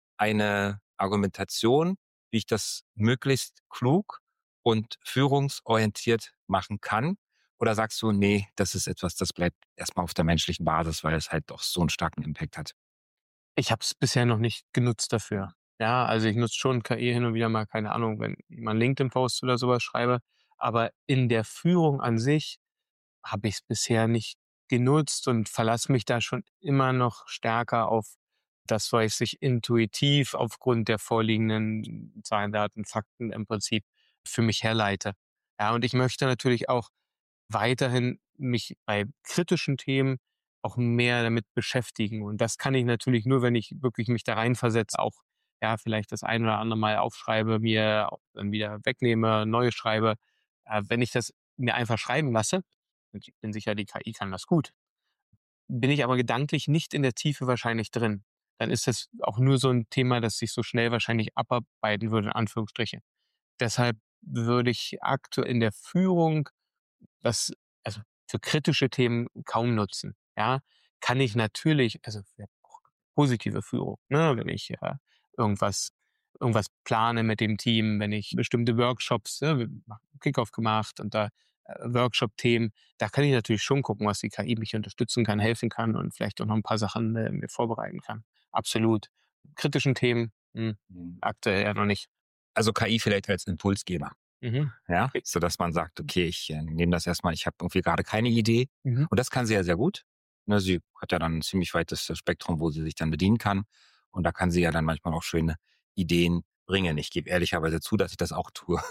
A: eine Argumentation, wie ich das möglichst klug und führungsorientiert machen kann? Oder sagst du, nee, das ist etwas, das bleibt erstmal auf der menschlichen Basis, weil es halt doch so einen starken Impact hat?
B: Ich habe es bisher noch nicht genutzt dafür. Ja, also ich nutze schon K I hin und wieder mal, keine Ahnung, wenn ich mal 'n LinkedIn-Post oder sowas schreibe, aber in der Führung an sich habe ich es bisher nicht genutzt und verlasse mich da schon immer noch stärker auf das, was ich intuitiv aufgrund der vorliegenden Zahlen, Daten, Fakten im Prinzip für mich herleite. Ja, und ich möchte natürlich auch weiterhin mich bei kritischen Themen auch mehr damit beschäftigen. Und das kann ich natürlich nur, wenn ich wirklich mich da reinversetze, auch, ja, vielleicht das ein oder andere Mal aufschreibe, mir auch dann wieder wegnehme, neu schreibe. Äh, wenn ich das mir einfach schreiben lasse, und ich bin sicher, die K I kann das gut, bin ich aber gedanklich nicht in der Tiefe wahrscheinlich drin. Dann ist das auch nur so ein Thema, das sich so schnell wahrscheinlich abarbeiten würde, in Anführungsstriche. Deshalb würde ich aktuell in der Führung das, also, für kritische Themen kaum nutzen, ja? Kann ich natürlich, also, für auch positive Führung, ne, wenn ich, äh, irgendwas irgendwas plane mit dem Team, wenn ich bestimmte Workshops, ne, wir machen Kickoff gemacht und da, äh, Workshop-Themen, da kann ich natürlich schon gucken, was die K I mich unterstützen kann, helfen kann und vielleicht auch noch ein paar Sachen, äh, mir vorbereiten kann. Absolut. Kritischen Themen, hm,
A: Mhm.
B: aktuell ja noch nicht.
A: Also K I vielleicht als Impulsgeber.
B: Mhm.
A: Ja,
B: Okay.
A: sodass man sagt: „Okay, ich, äh, nehme das erstmal. Ich habe irgendwie gerade keine Idee."
B: Mhm.
A: Und das kann sie ja sehr gut. Ne, sie hat ja dann 'n ziemlich weites, äh, Spektrum, wo sie sich dann bedienen kann. Und da kann sie ja dann manchmal auch schöne Ideen bringen. Ich gebe ehrlicherweise zu, dass ich das auch tue.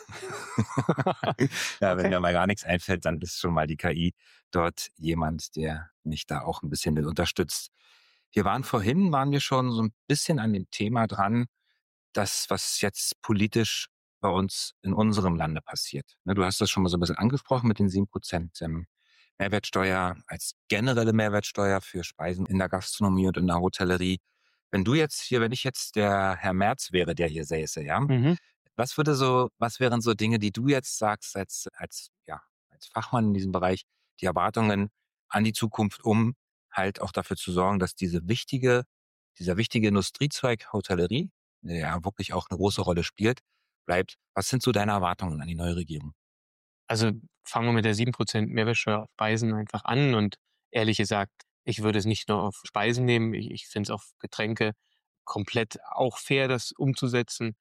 A: Ja, wenn
B: Okay.
A: mir mal gar nichts einfällt, dann ist schon mal die K I dort jemand, der mich da auch ein bisschen mit unterstützt. Wir waren vorhin waren wir schon so ein bisschen an dem Thema dran, das, was jetzt politisch bei uns in unserem Lande passiert. Ne, du hast das schon mal so ein bisschen angesprochen mit den sieben Prozent ähm, Mehrwertsteuer als generelle Mehrwertsteuer für Speisen in der Gastronomie und in der Hotellerie. Wenn du jetzt hier wenn ich jetzt der Herr Merz wäre, der hier säße, ja?
B: Mhm.
A: Was würde so was wären so Dinge, die du jetzt sagst als als, ja, als Fachmann in diesem Bereich, die Erwartungen an die Zukunft, um halt auch dafür zu sorgen, dass diese wichtige dieser wichtige Industriezweig Hotellerie, der ja wirklich auch eine große Rolle spielt, bleibt. Was sind so deine Erwartungen an die neue Regierung?
B: Also, fangen wir mit der sieben Prozent Mehrwertsteuer auf Speisen einfach an und ehrlich gesagt, ich würde es nicht nur auf Speisen nehmen, ich ich finde es auf Getränke komplett auch fair, das umzusetzen.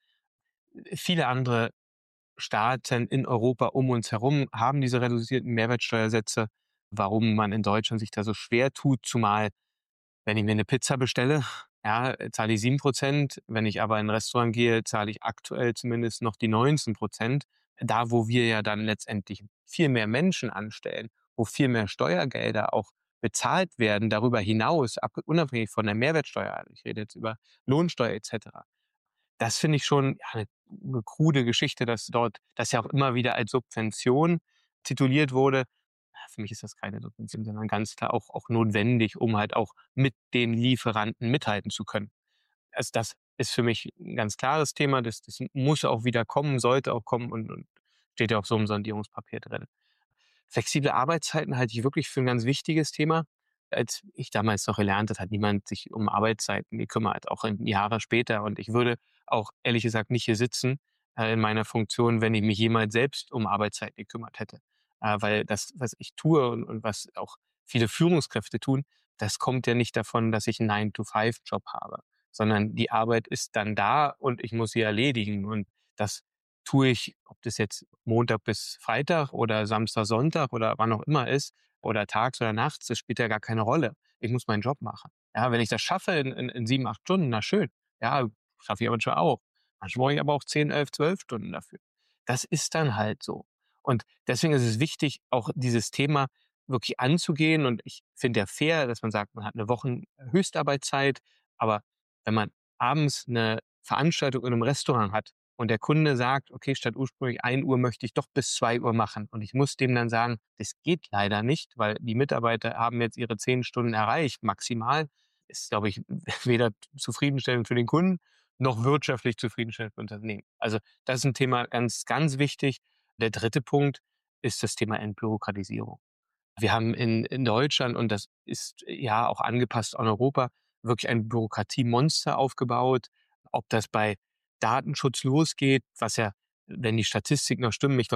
B: Viele andere Staaten in Europa um uns herum haben diese reduzierten Mehrwertsteuersätze. Warum man in Deutschland sich da so schwer tut, zumal wenn ich mir eine Pizza bestelle, ja, zahle ich sieben Prozent. Wenn ich aber in 'n Restaurant gehe, zahle ich aktuell zumindest noch die neunzehn Prozent. Da, wo wir ja dann letztendlich viel mehr Menschen anstellen, wo viel mehr Steuergelder auch bezahlt werden darüber hinaus, ab unabhängig von der Mehrwertsteuer. Also, ich rede jetzt über Lohnsteuer et cetera. Das finde ich schon, ja, 'ne 'ne krude Geschichte, dass dort das ja auch immer wieder als Subvention tituliert wurde. Ja, für mich ist das keine Subvention, sondern ganz klar auch auch notwendig, um halt auch mit den Lieferanten mithalten zu können. Also, das ist für mich 'n ganz klares Thema. Das das muss auch wieder kommen, sollte auch kommen und und steht ja auch so im Sondierungspapier drin. Flexible Arbeitszeiten halte ich wirklich für 'n ganz wichtiges Thema. Als ich damals noch gelernt habe, hat niemand sich um Arbeitszeiten gekümmert, auch in Jahre später. Und ich würde auch ehrlich gesagt nicht hier sitzen, äh, in meiner Funktion, wenn ich mich jemals selbst um Arbeitszeiten gekümmert hätte. Äh, weil das, was ich tue und und was auch viele Führungskräfte tun, das kommt ja nicht davon, dass ich 'n Nine-to-Five-Job habe, sondern die Arbeit ist dann da und ich muss sie erledigen. Und das tue ich, ob das jetzt Montag bis Freitag oder Samstag, Sonntag oder wann auch immer ist oder tags oder nachts, das spielt ja gar keine Rolle. Ich muss meinen Job machen. Ja, wenn ich das schaffe in in in sieben, acht Stunden, na schön. Ja, schaffe ich aber schon auch. Manchmal brauche ich aber auch zehn, elf, zwölf Stunden dafür. Das ist dann halt so. Und deswegen ist es wichtig, auch dieses Thema wirklich anzugehen. Und ich finde ja fair, dass man sagt, man hat eine Wochenhöchstarbeitszeit, aber wenn man abends eine Veranstaltung in einem Restaurant hat und der Kunde sagt: „Okay, statt ursprünglich ein Uhr möchte ich doch bis zwei Uhr machen." Und ich muss dem dann sagen: „Das geht leider nicht, weil die Mitarbeiter haben jetzt ihre zehn Stunden erreicht, maximal." Ist, glaube ich, weder zufriedenstellend für den Kunden noch wirtschaftlich zufriedenstellend für Unternehmen. Also, das ist ein Thema ganz, ganz wichtig. Der dritte Punkt ist das Thema Entbürokratisierung. Wir haben in in Deutschland, und das ist ja auch angepasst an Europa, wirklich ein Bürokratiemonster aufgebaut. Ob das bei Datenschutz losgeht, was ja, wenn die Statistiken noch stimmen, ich glaube,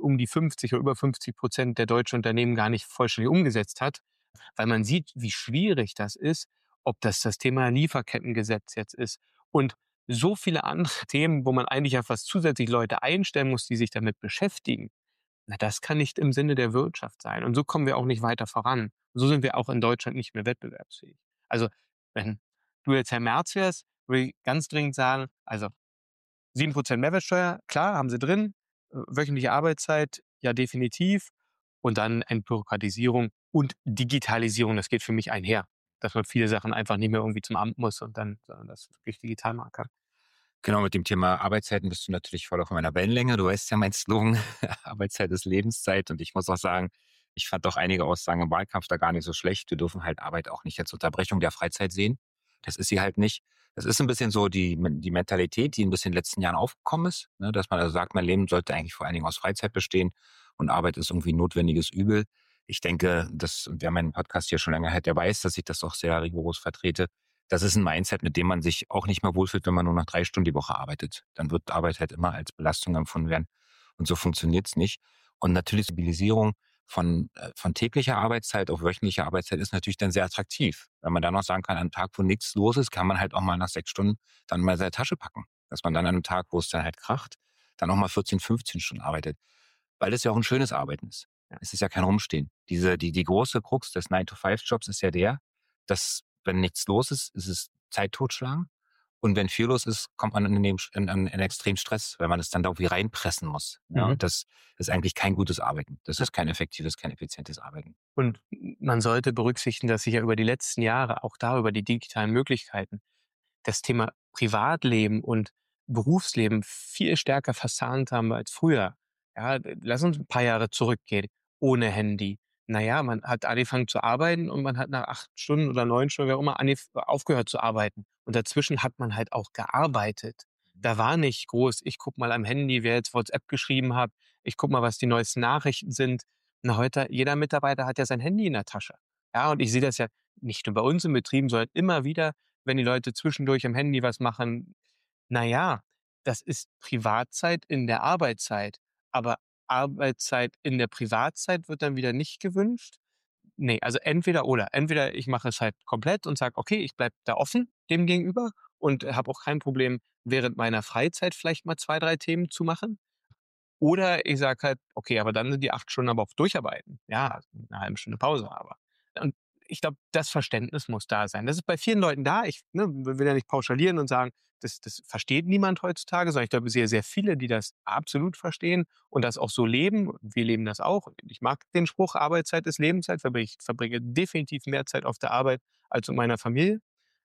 B: um die fünfzig oder über fünfzig Prozent der deutschen Unternehmen gar nicht vollständig umgesetzt hat, weil man sieht, wie schwierig das ist, ob das das Thema Lieferkettengesetz jetzt ist und so viele andere Themen, wo man eigentlich ja fast zusätzlich Leute einstellen muss, die sich damit beschäftigen. Na, das kann nicht im Sinne der Wirtschaft sein. Und so kommen wir auch nicht weiter voran. So sind wir auch in Deutschland nicht mehr wettbewerbsfähig. Also, wenn du jetzt Herr Merz wärst, würde ich ganz dringend sagen, also sieben Prozent Mehrwertsteuer, klar, haben sie drin. Äh, Wöchentliche Arbeitszeit, ja, definitiv. Und dann Entbürokratisierung und Digitalisierung. Das geht für mich einher. Dass man viele Sachen einfach nicht mehr irgendwie zum Amt muss und dann, sondern das wirklich digital machen kann.
A: Genau, mit dem Thema Arbeitszeiten bist du natürlich voll auf meiner Wellenlänge. Du weißt ja mein Slogan, Arbeitszeit ist Lebenszeit. Und ich muss auch sagen, ich fand doch einige Aussagen im Wahlkampf da gar nicht so schlecht. Wir dürfen halt Arbeit auch nicht als Unterbrechung der Freizeit sehen. Das ist sie halt nicht. Das ist ein bisschen so die, die Mentalität, die in ein bisschen in den letzten Jahren aufgekommen ist, ne? Dass man also sagt, mein Leben sollte eigentlich vor allen Dingen aus Freizeit bestehen und Arbeit ist irgendwie ein notwendiges Übel. Ich denke, dass, und wer meinen Podcast hier schon länger hört, der weiß, dass ich das auch sehr rigoros vertrete. Das ist ein Mindset, mit dem man sich auch nicht mehr wohlfühlt, wenn man nur noch drei Stunden die Woche arbeitet. Dann wird Arbeit halt immer als Belastung empfunden werden. Und so funktioniert's nicht. Und natürlich die Mobilisierung von, äh, von täglicher Arbeitszeit auf wöchentliche Arbeitszeit ist natürlich dann sehr attraktiv. Wenn man dann noch sagen kann, an einem Tag, wo nichts los ist, kann man halt auch mal nach sechs Stunden dann mal seine Tasche packen. Dass man dann an einem Tag, wo es dann halt kracht, dann auch mal vierzehn, fünfzehn Stunden arbeitet. Weil das ja auch ein schönes Arbeiten ist. Es ist ja kein Rumstehen. Diese, die, die große Krux des nine to five Jobs ist ja der, dass, wenn nichts los ist, ist es Zeit totschlagen. Und wenn viel los ist, kommt man in, den, in, in, in extrem Stress, weil man es dann da irgendwie reinpressen muss. Ja,
B: Mhm.
A: und das ist eigentlich kein gutes Arbeiten. Das ist kein effektives, kein effizientes Arbeiten.
B: Und man sollte berücksichtigen, dass sich ja über die letzten Jahre auch da über die digitalen Möglichkeiten das Thema Privatleben und Berufsleben viel stärker verzahnt haben als früher. Ja, d- lass uns ein paar Jahre zurückgehen, ohne Handy. Naja, man hat angefangen zu arbeiten und man hat nach acht Stunden oder neun Stunden, wie auch immer, angef- aufgehört zu arbeiten. Und dazwischen hat man halt auch gearbeitet. Da war nicht groß, ich guck mal am Handy, wer jetzt WhatsApp geschrieben hat, ich guck mal, was die neuesten Nachrichten sind. Na, heute, jeder Mitarbeiter hat ja sein Handy in der Tasche. Ja, und ich sehe das ja nicht nur bei uns im Betrieb, sondern immer wieder, wenn die Leute zwischendurch am Handy was machen. Na ja, das ist Privatzeit in der Arbeitszeit, aber Arbeitszeit in der Privatzeit wird dann wieder nicht gewünscht. Ne, also entweder oder. Entweder ich mache es halt komplett und sage: „Okay, ich bleibe da offen dem gegenüber und habe auch kein Problem, während meiner Freizeit vielleicht mal zwei, drei Themen zu machen.“ Oder ich sage halt: „Okay, aber dann sind die acht Stunden aber auch durcharbeiten.“ Ja, also mit 'ner halben Stunde Pause aber. Und ich glaube, das Verständnis muss da sein. Das ist bei vielen Leuten da. Ich, ne, will ja nicht pauschalieren und sagen, das das versteht niemand heutzutage, sondern ich glaube, sehr, sehr viele, die das absolut verstehen und das auch so leben. Wir leben das auch. Ich mag den Spruch: „Arbeitszeit ist Lebenszeit“, verbringe ich verbringe definitiv mehr Zeit auf der Arbeit als mit meiner Familie.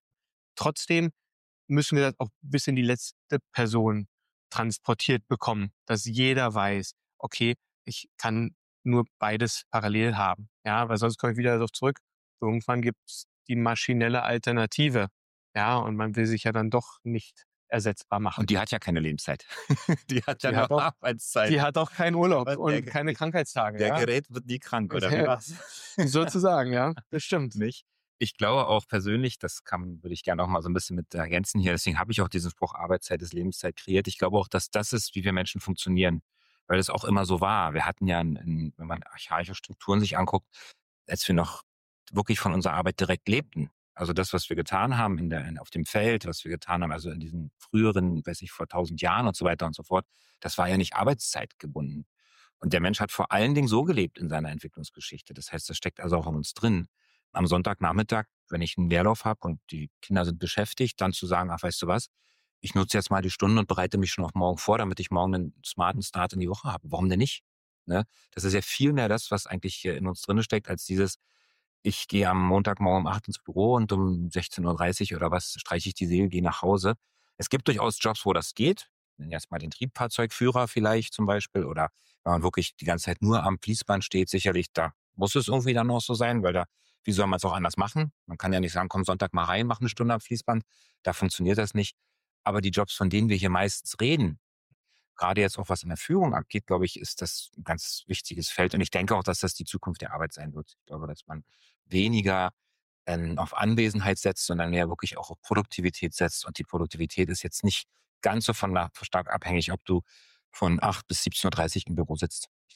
B: Trotzdem müssen wir das auch bis in die letzte Person transportiert bekommen, dass jeder weiß: „Okay, ich kann nur beides parallel haben.“ Ja, weil sonst komme ich wieder darauf zurück. Irgendwann gibt's die maschinelle Alternative. Ja, und man will sich ja dann doch nicht ersetzbar machen.
A: Und die hat ja keine Lebenszeit. Die hat ja
B: Die hat
A: nur
B: auch
A: Arbeitszeit.
B: die hat auch keinen Urlaub
A: Was, Der,
B: und keine Krankheitstage,
A: der
B: ja?
A: Gerät wird nie krank, oder wie war's?
B: Sozusagen, ja, das stimmt.
A: Nicht? Ich glaube auch persönlich, das kann würde ich gerne auch mal so ein bisschen mit ergänzen hier, deswegen habe ich auch diesen Spruch Arbeitszeit ist Lebenszeit kreiert. Ich glaube auch, dass das ist, wie wir Menschen funktionieren, weil es auch immer so war. Wir hatten ja 'n 'n wenn man archaische Strukturen sich anguckt, als wir noch wirklich von unserer Arbeit direkt lebten. Also das, was wir getan haben in der in auf dem Feld, was wir getan haben, also in diesen früheren, weiß ich, vor tausend Jahren und so weiter und so fort, das war ja nicht arbeitszeitgebunden. Und der Mensch hat vor allen Dingen so gelebt in seiner Entwicklungsgeschichte. Das heißt, das steckt also auch in uns drin. Am Sonntagnachmittag, wenn ich einen Leerlauf habe und die Kinder sind beschäftigt, dann zu sagen: „Ach, weißt du was? Ich nutze jetzt mal die Stunden und bereite mich schon auf morgen vor, damit ich morgen einen smarten Start in die Woche habe.“ Warum denn nicht? Ne? Das ist ja viel mehr das, was eigentlich hier in uns drinne steckt, als dieses: Ich gehe am Montagmorgen um acht ins Büro und um sechzehn Uhr dreißig oder was streiche ich die Segel, gehe nach Hause. Es gibt durchaus Jobs, wo das geht. Nennen wir jetzt mal den Triebfahrzeugführer vielleicht zum Beispiel, oder wenn man wirklich die ganze Zeit nur am Fließband steht, sicherlich, da muss es irgendwie dann auch so sein, weil da, wie soll man es auch anders machen? Man kann ja nicht sagen, komm Sonntag mal rein, mach eine Stunde am Fließband. Da funktioniert das nicht. Aber die Jobs, von denen wir hier meistens reden, gerade jetzt auch was in der Führung abgeht, glaube ich, ist das ein ganz wichtiges Feld. Und ich denke auch, dass das die Zukunft der Arbeit sein wird. Ich glaube, dass man weniger ähm, auf Anwesenheit setzt, sondern mehr wirklich auch auf Produktivität setzt. Und die Produktivität ist jetzt nicht ganz so von stark abhängig, ob du von acht bis siebzehn Uhr dreißig im Büro sitzt.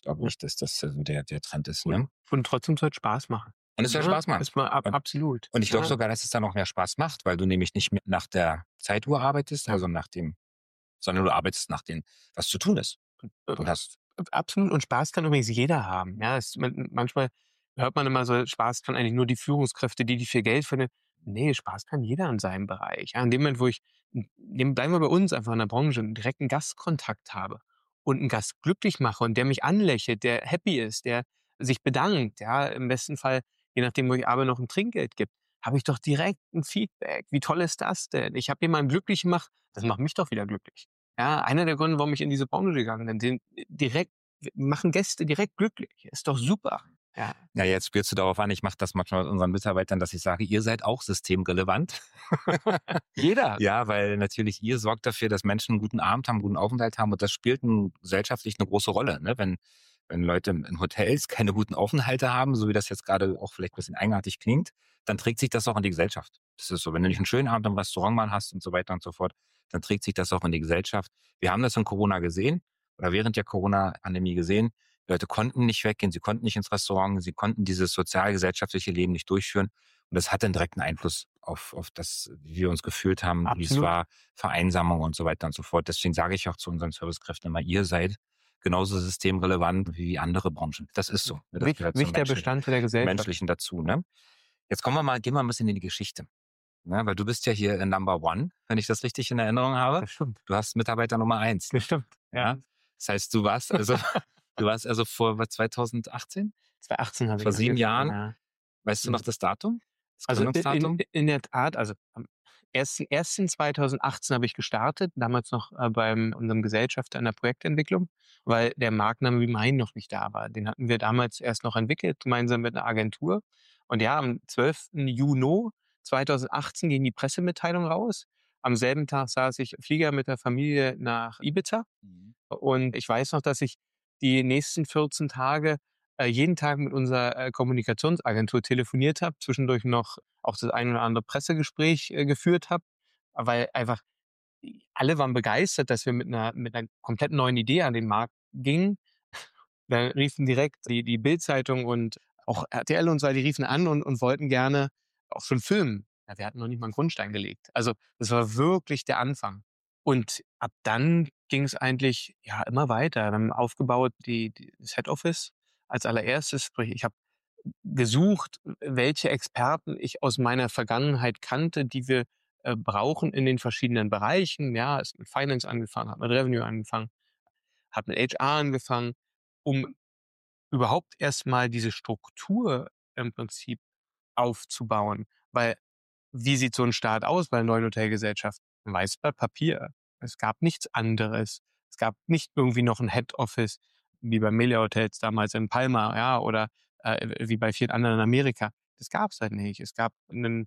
A: glaube
B: Ja.
A: ich, dass das so der der Trend ist,
B: Und
A: ne?
B: und trotzdem soll's Spaß machen,
A: Und es soll
B: ne?
A: Spaß machen.
B: Ist mal ab
A: Und
B: absolut,
A: und ich glaube
B: ja.
A: sogar, dass es dann noch mehr Spaß macht, weil du nämlich nicht mehr nach der Zeituhr arbeitest,
B: Ja.
A: also nach dem sondern du arbeitest nach dem, was zu tun ist. Du hast
B: Absolut und Spaß kann übrigens jeder haben, ja? Es man manchmal hört man immer so, Spaß kann eigentlich nur die Führungskräfte, die die viel Geld verdienen. Ne, Spaß kann jeder in seinem Bereich. Ja, in dem Moment, wo ich n nehmen bleiben wir bei uns einfach in der Branche, 'n direkten Gastkontakt habe und 'n Gast glücklich mache und der mich anlächelt, der happy ist, der sich bedankt, ja, im besten Fall, je nachdem, wo ich arbeite, noch 'n Trinkgeld gibt, habe ich doch direkt 'n Feedback. Wie toll ist das denn? Ich habe jemanden glücklich gemacht, das macht mich doch wieder glücklich. Ja, einer der Gründe, warum ich in diese Branche gegangen bin, den direkt machen Gäste direkt glücklich. Ist doch super, ja.
A: Ja, jetzt spielst du darauf an, ich mache das manchmal mit unseren Mitarbeitern, dass ich sage: „Ihr seid auch systemrelevant.“
B: Jeder.
A: Ja, weil natürlich ihr sorgt dafür, dass Menschen 'n guten Abend haben, 'n guten Aufenthalt haben und das spielt 'n gesellschaftlich 'ne große Rolle, ne? Wenn wenn Leute in Hotels keine guten Aufenthalte haben, so wie das jetzt grade auch vielleicht bisschen eigenartig klingt, dann trägt sich das auch in die Gesellschaft. Das ist so, wenn du nicht 'n schönen Abend im Restaurant mal hast und so weiter und so fort, dann trägt sich das auch in die Gesellschaft. Wir haben das in Corona gesehen oder während der Corona-Pandemie gesehen. Die Leute konnten nicht weggehen, sie konnten nicht ins Restaurant, sie konnten dieses sozial-gesellschaftliche Leben nicht durchführen und das hatte 'n direkten Einfluss auf auf das, wie wir uns gefühlt haben, wie es
B: Absolut.
A: war, Vereinsamung und so weiter und so fort. Deswegen sage ich auch zu unseren Servicekräften immer: „Ihr seid genauso systemrelevant wie andere Branchen.“ Das ist so, ne? Das
B: Wich
A: gehört zum
B: wichtiger
A: Menschlichen
B: Bestandteil der Gesellschaft.
A: Menschlichen dazu, ne? Jetzt kommen wir mal gehen wir 'n bisschen in die Geschichte, ne? Weil du bist ja hier, äh, Number One, wenn ich das richtig in Erinnerung habe.
B: Das stimmt.
A: Du hast Mitarbeiter Nummer eins,
B: Das stimmt, ja.
A: ja? Das heißt, du warst also du warst also vor was zweitausendachtzehn?
B: zweitausendachtzehn habe
A: Vor
B: ich
A: sieben
B: angefangen,
A: Jahren.
B: ja.
A: Weißt du noch
B: Mhm.
A: das Datum? Das
B: Also, i in
A: Gründungsdatum?
B: in der Tat, also, am ersten ersten zweitausendachtzehn habe ich gestartet, damals noch, äh, beim unserem Gesellschafter in der Projektentwicklung, weil der Markenname WeMind noch nicht da war. Den hatten wir damals erst noch entwickelt, gemeinsam mit 'ner Agentur. Und ja, am zwölften Juni zweitausendachtzehn ging die Pressemitteilung raus. Am selben Tag saß ich im Flieger mit der Familie nach Ibiza.
A: Mhm.
B: Und ich weiß noch, dass ich die nächsten vierzehn Tage, äh, jeden Tag mit unserer, äh, Kommunikationsagentur telefoniert habe, zwischendurch noch auch das ein oder andere Pressegespräch, äh, geführt habe, weil einfach alle waren begeistert, dass wir mit 'ner mit 'ner komplett neuen Idee an den Markt gingen. Da riefen direkt die die Bild-Zeitung und auch R T L und so weiter, die riefen an und und wollten gerne auch schon filmen. Ja, wir hatten noch nicht mal 'n Grundstein gelegt. Also, das war wirklich der Anfang. Und ab dann ging's eigentlich, ja, immer weiter. Wir haben aufgebaut die die das Head Office als Allererstes, sprich, ich habe gesucht, welche Experten ich aus meiner Vergangenheit kannte, die wir, äh, brauchen in den verschiedenen Bereichen. Ja, ist mit Finance angefangen, habe mit Revenue angefangen, habe mit H R angefangen, um überhaupt erst mal diese Struktur im Prinzip aufzubauen. Weil wie sieht so 'n Start aus bei 'ner neuen Hotelgesellschaft? 'N weißes Blatt Papier. Es gab nichts anderes. Es gab nicht irgendwie noch 'n Head Office wie bei Melia Hotels damals in Palma, ja, oder, äh, wie bei vielen anderen in Amerika. Das gab's halt nicht. Es gab 'nen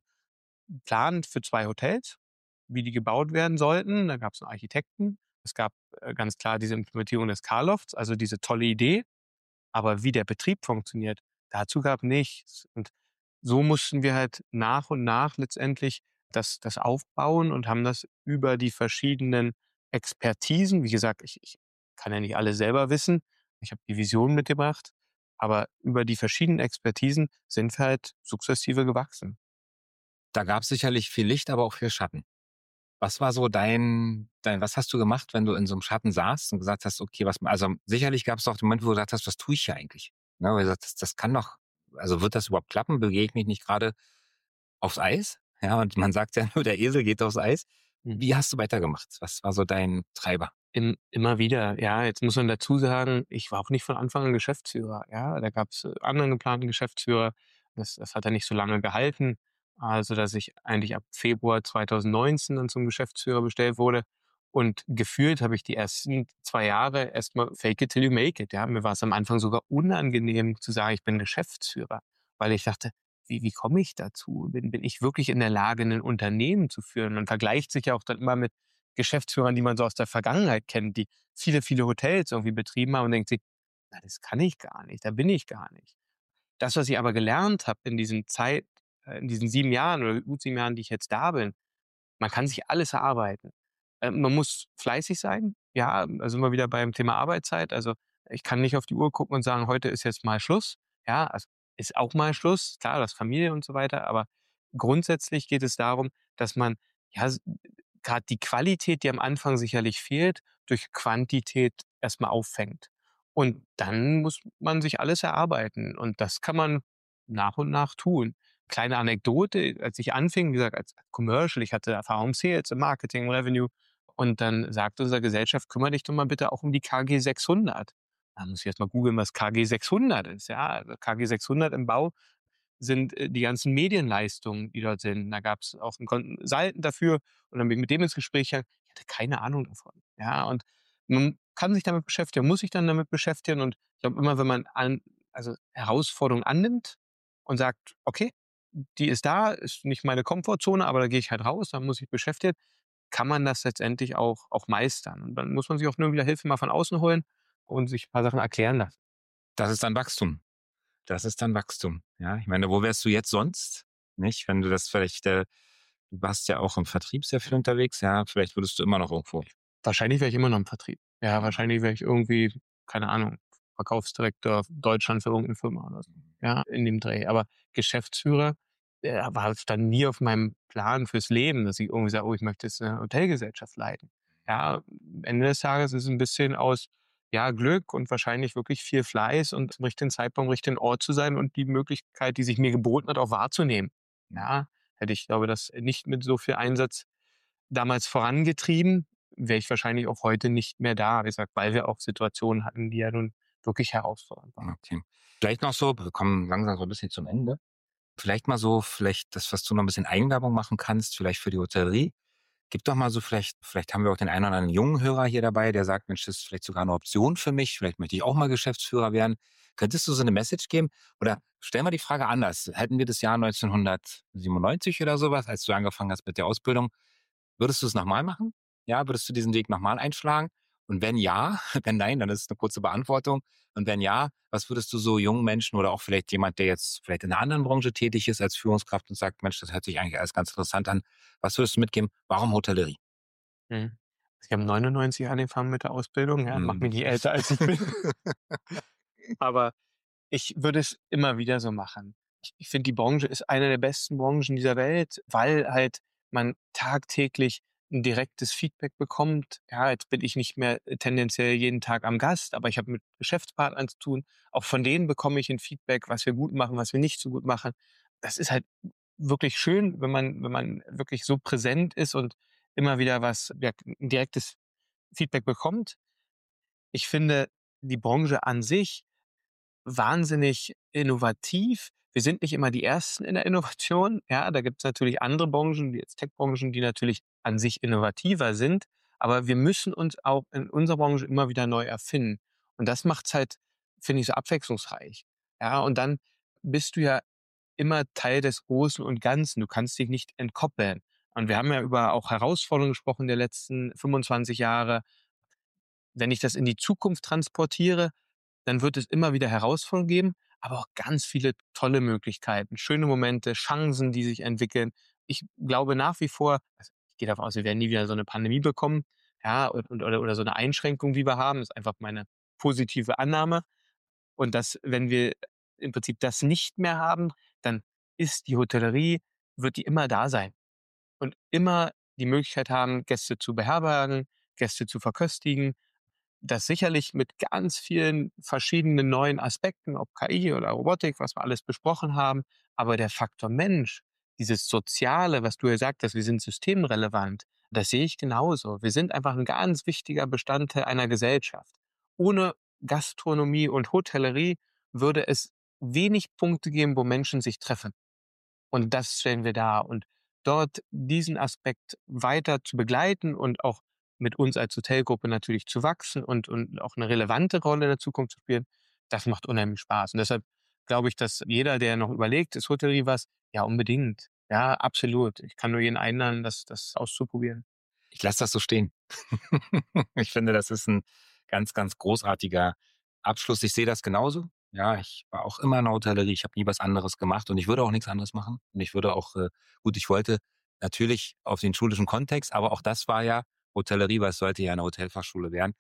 B: Plan für zwei Hotels, wie die gebaut werden sollten. Da gab's 'n Architekten. Es gab, äh, ganz klar diese Implementierung des Car-Lofts, also diese tolle Idee. Aber wie der Betrieb funktioniert, dazu gab nichts. Und so mussten wir halt nach und nach letztendlich das das aufbauen und haben das über die verschiedenen Expertisen wie gesagt, ich ich kann ja nicht alles selber wissen. Ich habe die Vision mitgebracht, aber über die verschiedenen Expertisen sind wir halt sukzessive gewachsen.
A: Da gab's sicherlich viel Licht, aber auch viel Schatten. Was war so dein dein was hast du gemacht, wenn du in so 'nem Schatten saßt und gesagt hast: „Okay, was“ also, sicherlich gab's doch den Moment, wo du gesagt hast: „Was tue ich hier eigentlich?“ Ne, wo du gesagt hast: „Das kann doch also, wird das überhaupt klappen? Begebe ich mich nicht grade aufs Eis?“ Ja, und man sagt ja nur, der Esel geht aufs Eis.
B: Mhm.
A: Wie hast du weitergemacht? Was war so dein Treiber?
B: Im immer wieder. Ja, jetzt muss man dazu sagen, ich war auch nicht von Anfang an Geschäftsführer, ja? Da gab's, äh, anderen geplanten Geschäftsführer. Das das hat dann nicht so lange gehalten, also, dass ich eigentlich ab Februar zweitausendneunzehn dann zum Geschäftsführer bestellt wurde. Und gefühlt habe ich die ersten zwei Jahre erst mal fake it till you make it, ja? Mir war's am Anfang sogar unangenehm zu sagen, ich bin Geschäftsführer, weil ich dachte: „Wie wie komme ich dazu? Bin bin ich wirklich in der Lage, 'nen Unternehmen zu führen?“ Man vergleicht sich ja auch dann immer mit Geschäftsführern, die man so aus der Vergangenheit kennt, die viele, viele Hotels irgendwie betrieben haben und denkt sich: „Na, das kann ich gar nicht, da bin ich gar nicht.“ Das, was ich aber gelernt habe in diesen Zeit äh, in diesen sieben Jahren oder gut sieben Jahren, die ich jetzt da bin, man kann sich alles erarbeiten. Ähm, man muss fleißig sein, ja, da sind wir wieder beim Thema Arbeitszeit. Also Ich kann nicht auf die Uhr gucken und sagen: „Heute ist jetzt mal Schluss.“ Ja, also, ist auch mal Schluss, klar, das Familie und so weiter, aber grundsätzlich geht es darum, dass man, ja, s grad die Qualität, die am Anfang sicherlich fehlt, durch Quantität erst mal auffängt. Und dann muss man sich alles erarbeiten und das kann man nach und nach tun. Kleine Anekdote, als ich anfing, wie gesagt, als Commercial, ich hatte Erfahrung im Sales, im Marketing, Revenue und dann sagt unsere Gesellschaft: „Kümmere dich doch mal bitte auch um die K G sechshundert.“ Da muss ich erst mal googeln, was K G sechshundert ist, ja? Also, K G sechshundert im Bau sind, äh, die ganzen Medienleistungen, die dort sind. Da gab's auch 'n Consultant dafür und dann bin ich mit dem ins Gespräch gegangen. Ich hatte keine Ahnung davon, ja? Und man kann sich damit beschäftigen, muss sich dann damit beschäftigen und ich glaube immer, wenn man an also, Herausforderungen annimmt und sagt: „Okay, die ist da, ist nicht meine Komfortzone, aber da gehe ich halt raus, da muss ich beschäftigen“, kann man das letztendlich auch auch meistern. Und dann muss man sich auch nur wieder Hilfe mal von außen holen und sich 'n paar Sachen erklären lassen.
A: Das ist dann Wachstum. Das ist dann Wachstum, ja? Ich meine, wo wärst du jetzt sonst, nicht? Wenn du das vielleicht, äh du warst ja auch im Vertrieb sehr viel unterwegs, ja, vielleicht würdest du immer noch irgendwo
B: Wahrscheinlich wäre ich immer noch im Vertrieb. Ja,
A: Mhm.
B: wahrscheinlich wäre ich irgendwie, keine Ahnung, Verkaufsdirektor Deutschland für irgend 'ne Firma oder so,
A: Mhm.
B: ja, in dem Dreh. Aber Geschäftsführer, äh, war stand nie auf meinem Plan fürs Leben, dass ich irgendwie sage: „Oh, ich möchte jetzt 'ne Hotelgesellschaft leiten.“ Ja, Ende des Tages ist es 'n bisschen aus, ja, Glück und wahrscheinlich wirklich viel Fleiß und zum richtigen Zeitpunkt am richtigen Ort zu sein und die Möglichkeit, die sich mir geboten hat, auch wahrzunehmen.
A: Mhm.
B: Ja, hätte ich, glaube das nicht mit so viel Einsatz damals vorangetrieben, wäre ich wahrscheinlich auch heute nicht mehr da, wie gesagt, weil wir auch Situationen hatten, die ja nun wirklich herausfordernd waren.
A: Okay. Vielleicht noch so wir kommen langsam so 'n bisschen zum Ende. Vielleicht mal so vielleicht das, was du noch 'n bisschen Eigenwerbung machen kannst, vielleicht für die Hotellerie. Gib doch mal so vielleicht vielleicht haben wir auch den einen oder anderen jungen Hörer hier dabei, der sagt: „Mensch, das ist vielleicht sogar 'ne Option für mich. Vielleicht möchte ich auch mal Geschäftsführer werden.“ Könntest du so 'ne Message geben? Oder stellen wir die Frage anders: Hätten wir das Jahr neunzehnhundertsiebenundneunzig oder so was, als du angefangen hast mit der Ausbildung, würdest du's noch mal machen? Ja, würdest du diesen Weg noch mal einschlagen? Und wenn ja wenn nein, dann ist es 'ne kurze Beantwortung. Und wenn ja, was würdest du so jungen Menschen oder auch vielleicht jemand, der jetzt vielleicht in 'ner anderen Branche tätig ist als Führungskraft und sagt: „Mensch, das hört sich eigentlich alles ganz interessant an.“ Was würdest du mitgeben? Warum Hotellerie?
B: Mhm. Ich habe neunundneunzig angefangen mit der Ausbildung, ja, macht
A: Mhm.
B: mich nicht älter, als ich bin. Aber ich würde es immer wieder so machen. Ich ich finde, die Branche ist eine der besten Branchen dieser Welt, weil halt man tagtäglich 'n direktes Feedback bekommt. Ja, jetzt bin ich nicht mehr, äh, tendenziell jeden Tag am Gast, aber ich habe mit Geschäftspartnern zu tun. Auch von denen bekomme ich 'n Feedback, was wir gut machen, was wir nicht so gut machen. Das ist halt wirklich schön, wenn man wenn man wirklich so präsent ist und immer wieder was ja, 'n direktes Feedback bekommt. Ich finde die Branche an sich wahnsinnig innovativ. Wir sind nicht immer die Ersten in der Innovation, ja? Da gibt's natürlich andere Branchen, wie jetzt Tech-Branchen, die natürlich an sich innovativer sind. Aber wir müssen uns auch in unserer Branche immer wieder neu erfinden. Und das macht's halt, finde ich, so abwechslungsreich. Ja, und dann bist du ja immer Teil des Großen und Ganzen. Du kannst dich nicht entkoppeln. Und wir haben ja über auch Herausforderungen gesprochen der letzten fünfundzwanzig Jahre. Wenn ich das in die Zukunft transportiere, dann wird es immer wieder Herausforderungen geben, aber auch ganz viele tolle Möglichkeiten, schöne Momente, Chancen, die sich entwickeln. Ich glaube nach wie vor also, ich gehe davon aus, wir werden nie wieder so 'ne Pandemie bekommen, ja, und und oder oder so 'ne Einschränkung, wie wir haben, ist einfach meine positive Annahme. Und dass, wenn wir im Prinzip das nicht mehr haben, dann ist die Hotellerie wird die immer da sein und immer die Möglichkeit haben, Gäste zu beherbergen, Gäste zu verköstigen. Das sicherlich mit ganz vielen verschiedenen neuen Aspekten, ob K I oder Robotik, was wir alles besprochen haben. Aber der Faktor Mensch, dieses Soziale, was du ja sagtest, wir sind systemrelevant, das sehe ich genauso. Wir sind einfach 'n ganz wichtiger Bestandteil einer Gesellschaft. Ohne Gastronomie und Hotellerie würde es wenig Punkte geben, wo Menschen sich treffen. Und das stellen wir dar. Und dort diesen Aspekt weiter zu begleiten und auch mit uns als Hotelgruppe natürlich zu wachsen und und auch 'ne relevante Rolle in der Zukunft zu spielen, das macht unheimlich Spaß. Und deshalb glaube ich, dass jeder, der noch überlegt: „Ist Hotellerie was?“ Ja, unbedingt. Ja, absolut. Ich kann nur jeden einladen, das das auszuprobieren.
A: Ich lasse das so stehen. Ich finde, das ist 'n ganz, ganz großartiger Abschluss. Ich sehe das genauso. Ja, ich war auch immer in der Hotellerie. Ich habe nie was anderes gemacht und ich würde auch nix anderes machen. Und ich würde auch, äh gut, ich wollte natürlich auf den schulischen Kontext, aber auch das war ja Hotellerie, weil es sollte ja 'ne Hotelfachschule werden.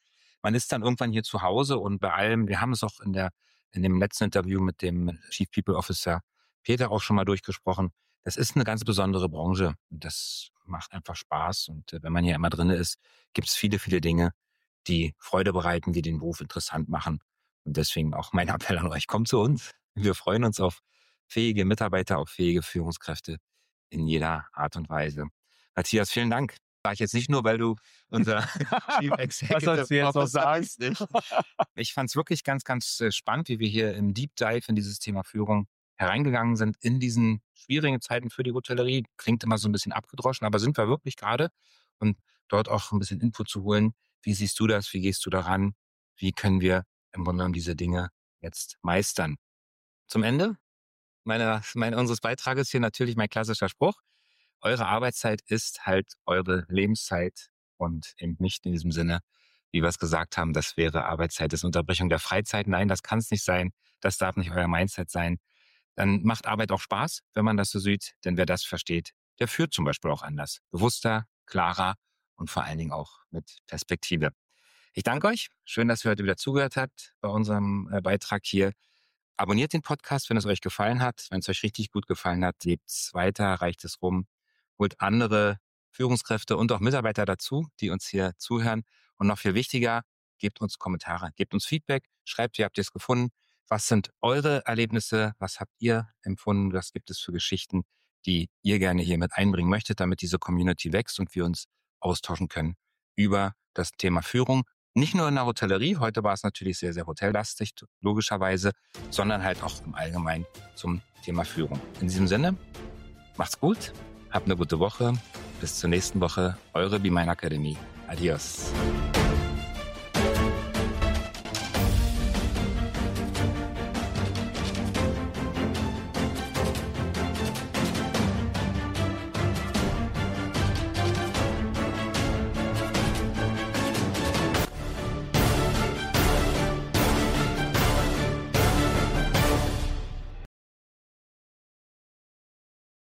A: man ist dann irgendwann hier zu Hause und bei allem, wir haben es auch in der in dem letzten Interview mit dem Chief People Officer Peter auch schon mal durchgesprochen. Das ist eine ganz besondere Branche. Das macht einfach Spaß. Und äh, wenn man hier immer drin ist, gibt es viele, viele Dinge, die Freude bereiten, die den Beruf interessant machen. Und deswegen auch mein Appell an euch, kommt zu uns. Wir freuen uns auf fähige Mitarbeiter, auf fähige Führungskräfte in jeder Art und Weise. Matthias, vielen Dank. Sag ich jetzt nicht nur, weil du unser Chief
B: Was sollst du
A: Executive
B: jetzt noch
A: Officer
B: sagen?
A: bist. Nicht? Ich fand es wirklich ganz, ganz äh, spannend, wie wir hier im Deep Dive in dieses Thema Führung hereingegangen sind in diesen schwierigen Zeiten für die Hotellerie. Klingt immer so ein bisschen abgedroschen, aber sind wir wirklich gerade. Und dort auch ein bisschen Input zu holen. Wie siehst du das? Wie gehst du daran? Wie können wir im Grunde genommen diese Dinge jetzt meistern? Zum Ende meiner, meine, unseres Beitrages hier natürlich mein klassischer Spruch. Eure Arbeitszeit ist halt eure Lebenszeit und eben nicht in diesem Sinne, wie wir es gesagt haben, das wäre Arbeitszeit, das ist Unterbrechung der Freizeit. Nein, das kann es nicht sein. Das darf nicht euer Mindset sein. Dann macht Arbeit auch Spaß, wenn man das so sieht. Denn wer das versteht, der führt zum Beispiel auch anders. Bewusster, klarer und vor allen Dingen auch mit Perspektive. Ich danke euch. Schön, dass ihr heute wieder zugehört habt bei unserem äh, Beitrag hier. Abonniert den Podcast, wenn es euch gefallen hat. Wenn es euch richtig gut gefallen hat, gebt's weiter, reicht es rum. Holt andere Führungskräfte und auch Mitarbeiter dazu, die uns hier zuhören. Und noch viel wichtiger, gebt uns Kommentare, gebt uns Feedback, schreibt, wie habt ihr es gefunden? Was sind eure Erlebnisse? Was habt ihr empfunden? Was gibt es für Geschichten, die ihr gerne hier mit einbringen möchtet, damit diese Community wächst und wir uns austauschen können über das Thema Führung? Nicht nur in der Hotellerie, heute war es natürlich sehr, sehr hotellastig, logischerweise, sondern halt auch im Allgemeinen zum Thema Führung. In diesem Sinne, macht's gut, habt eine gute Woche, bis zur nächsten Woche, eure Be Mine Akademie. Adios.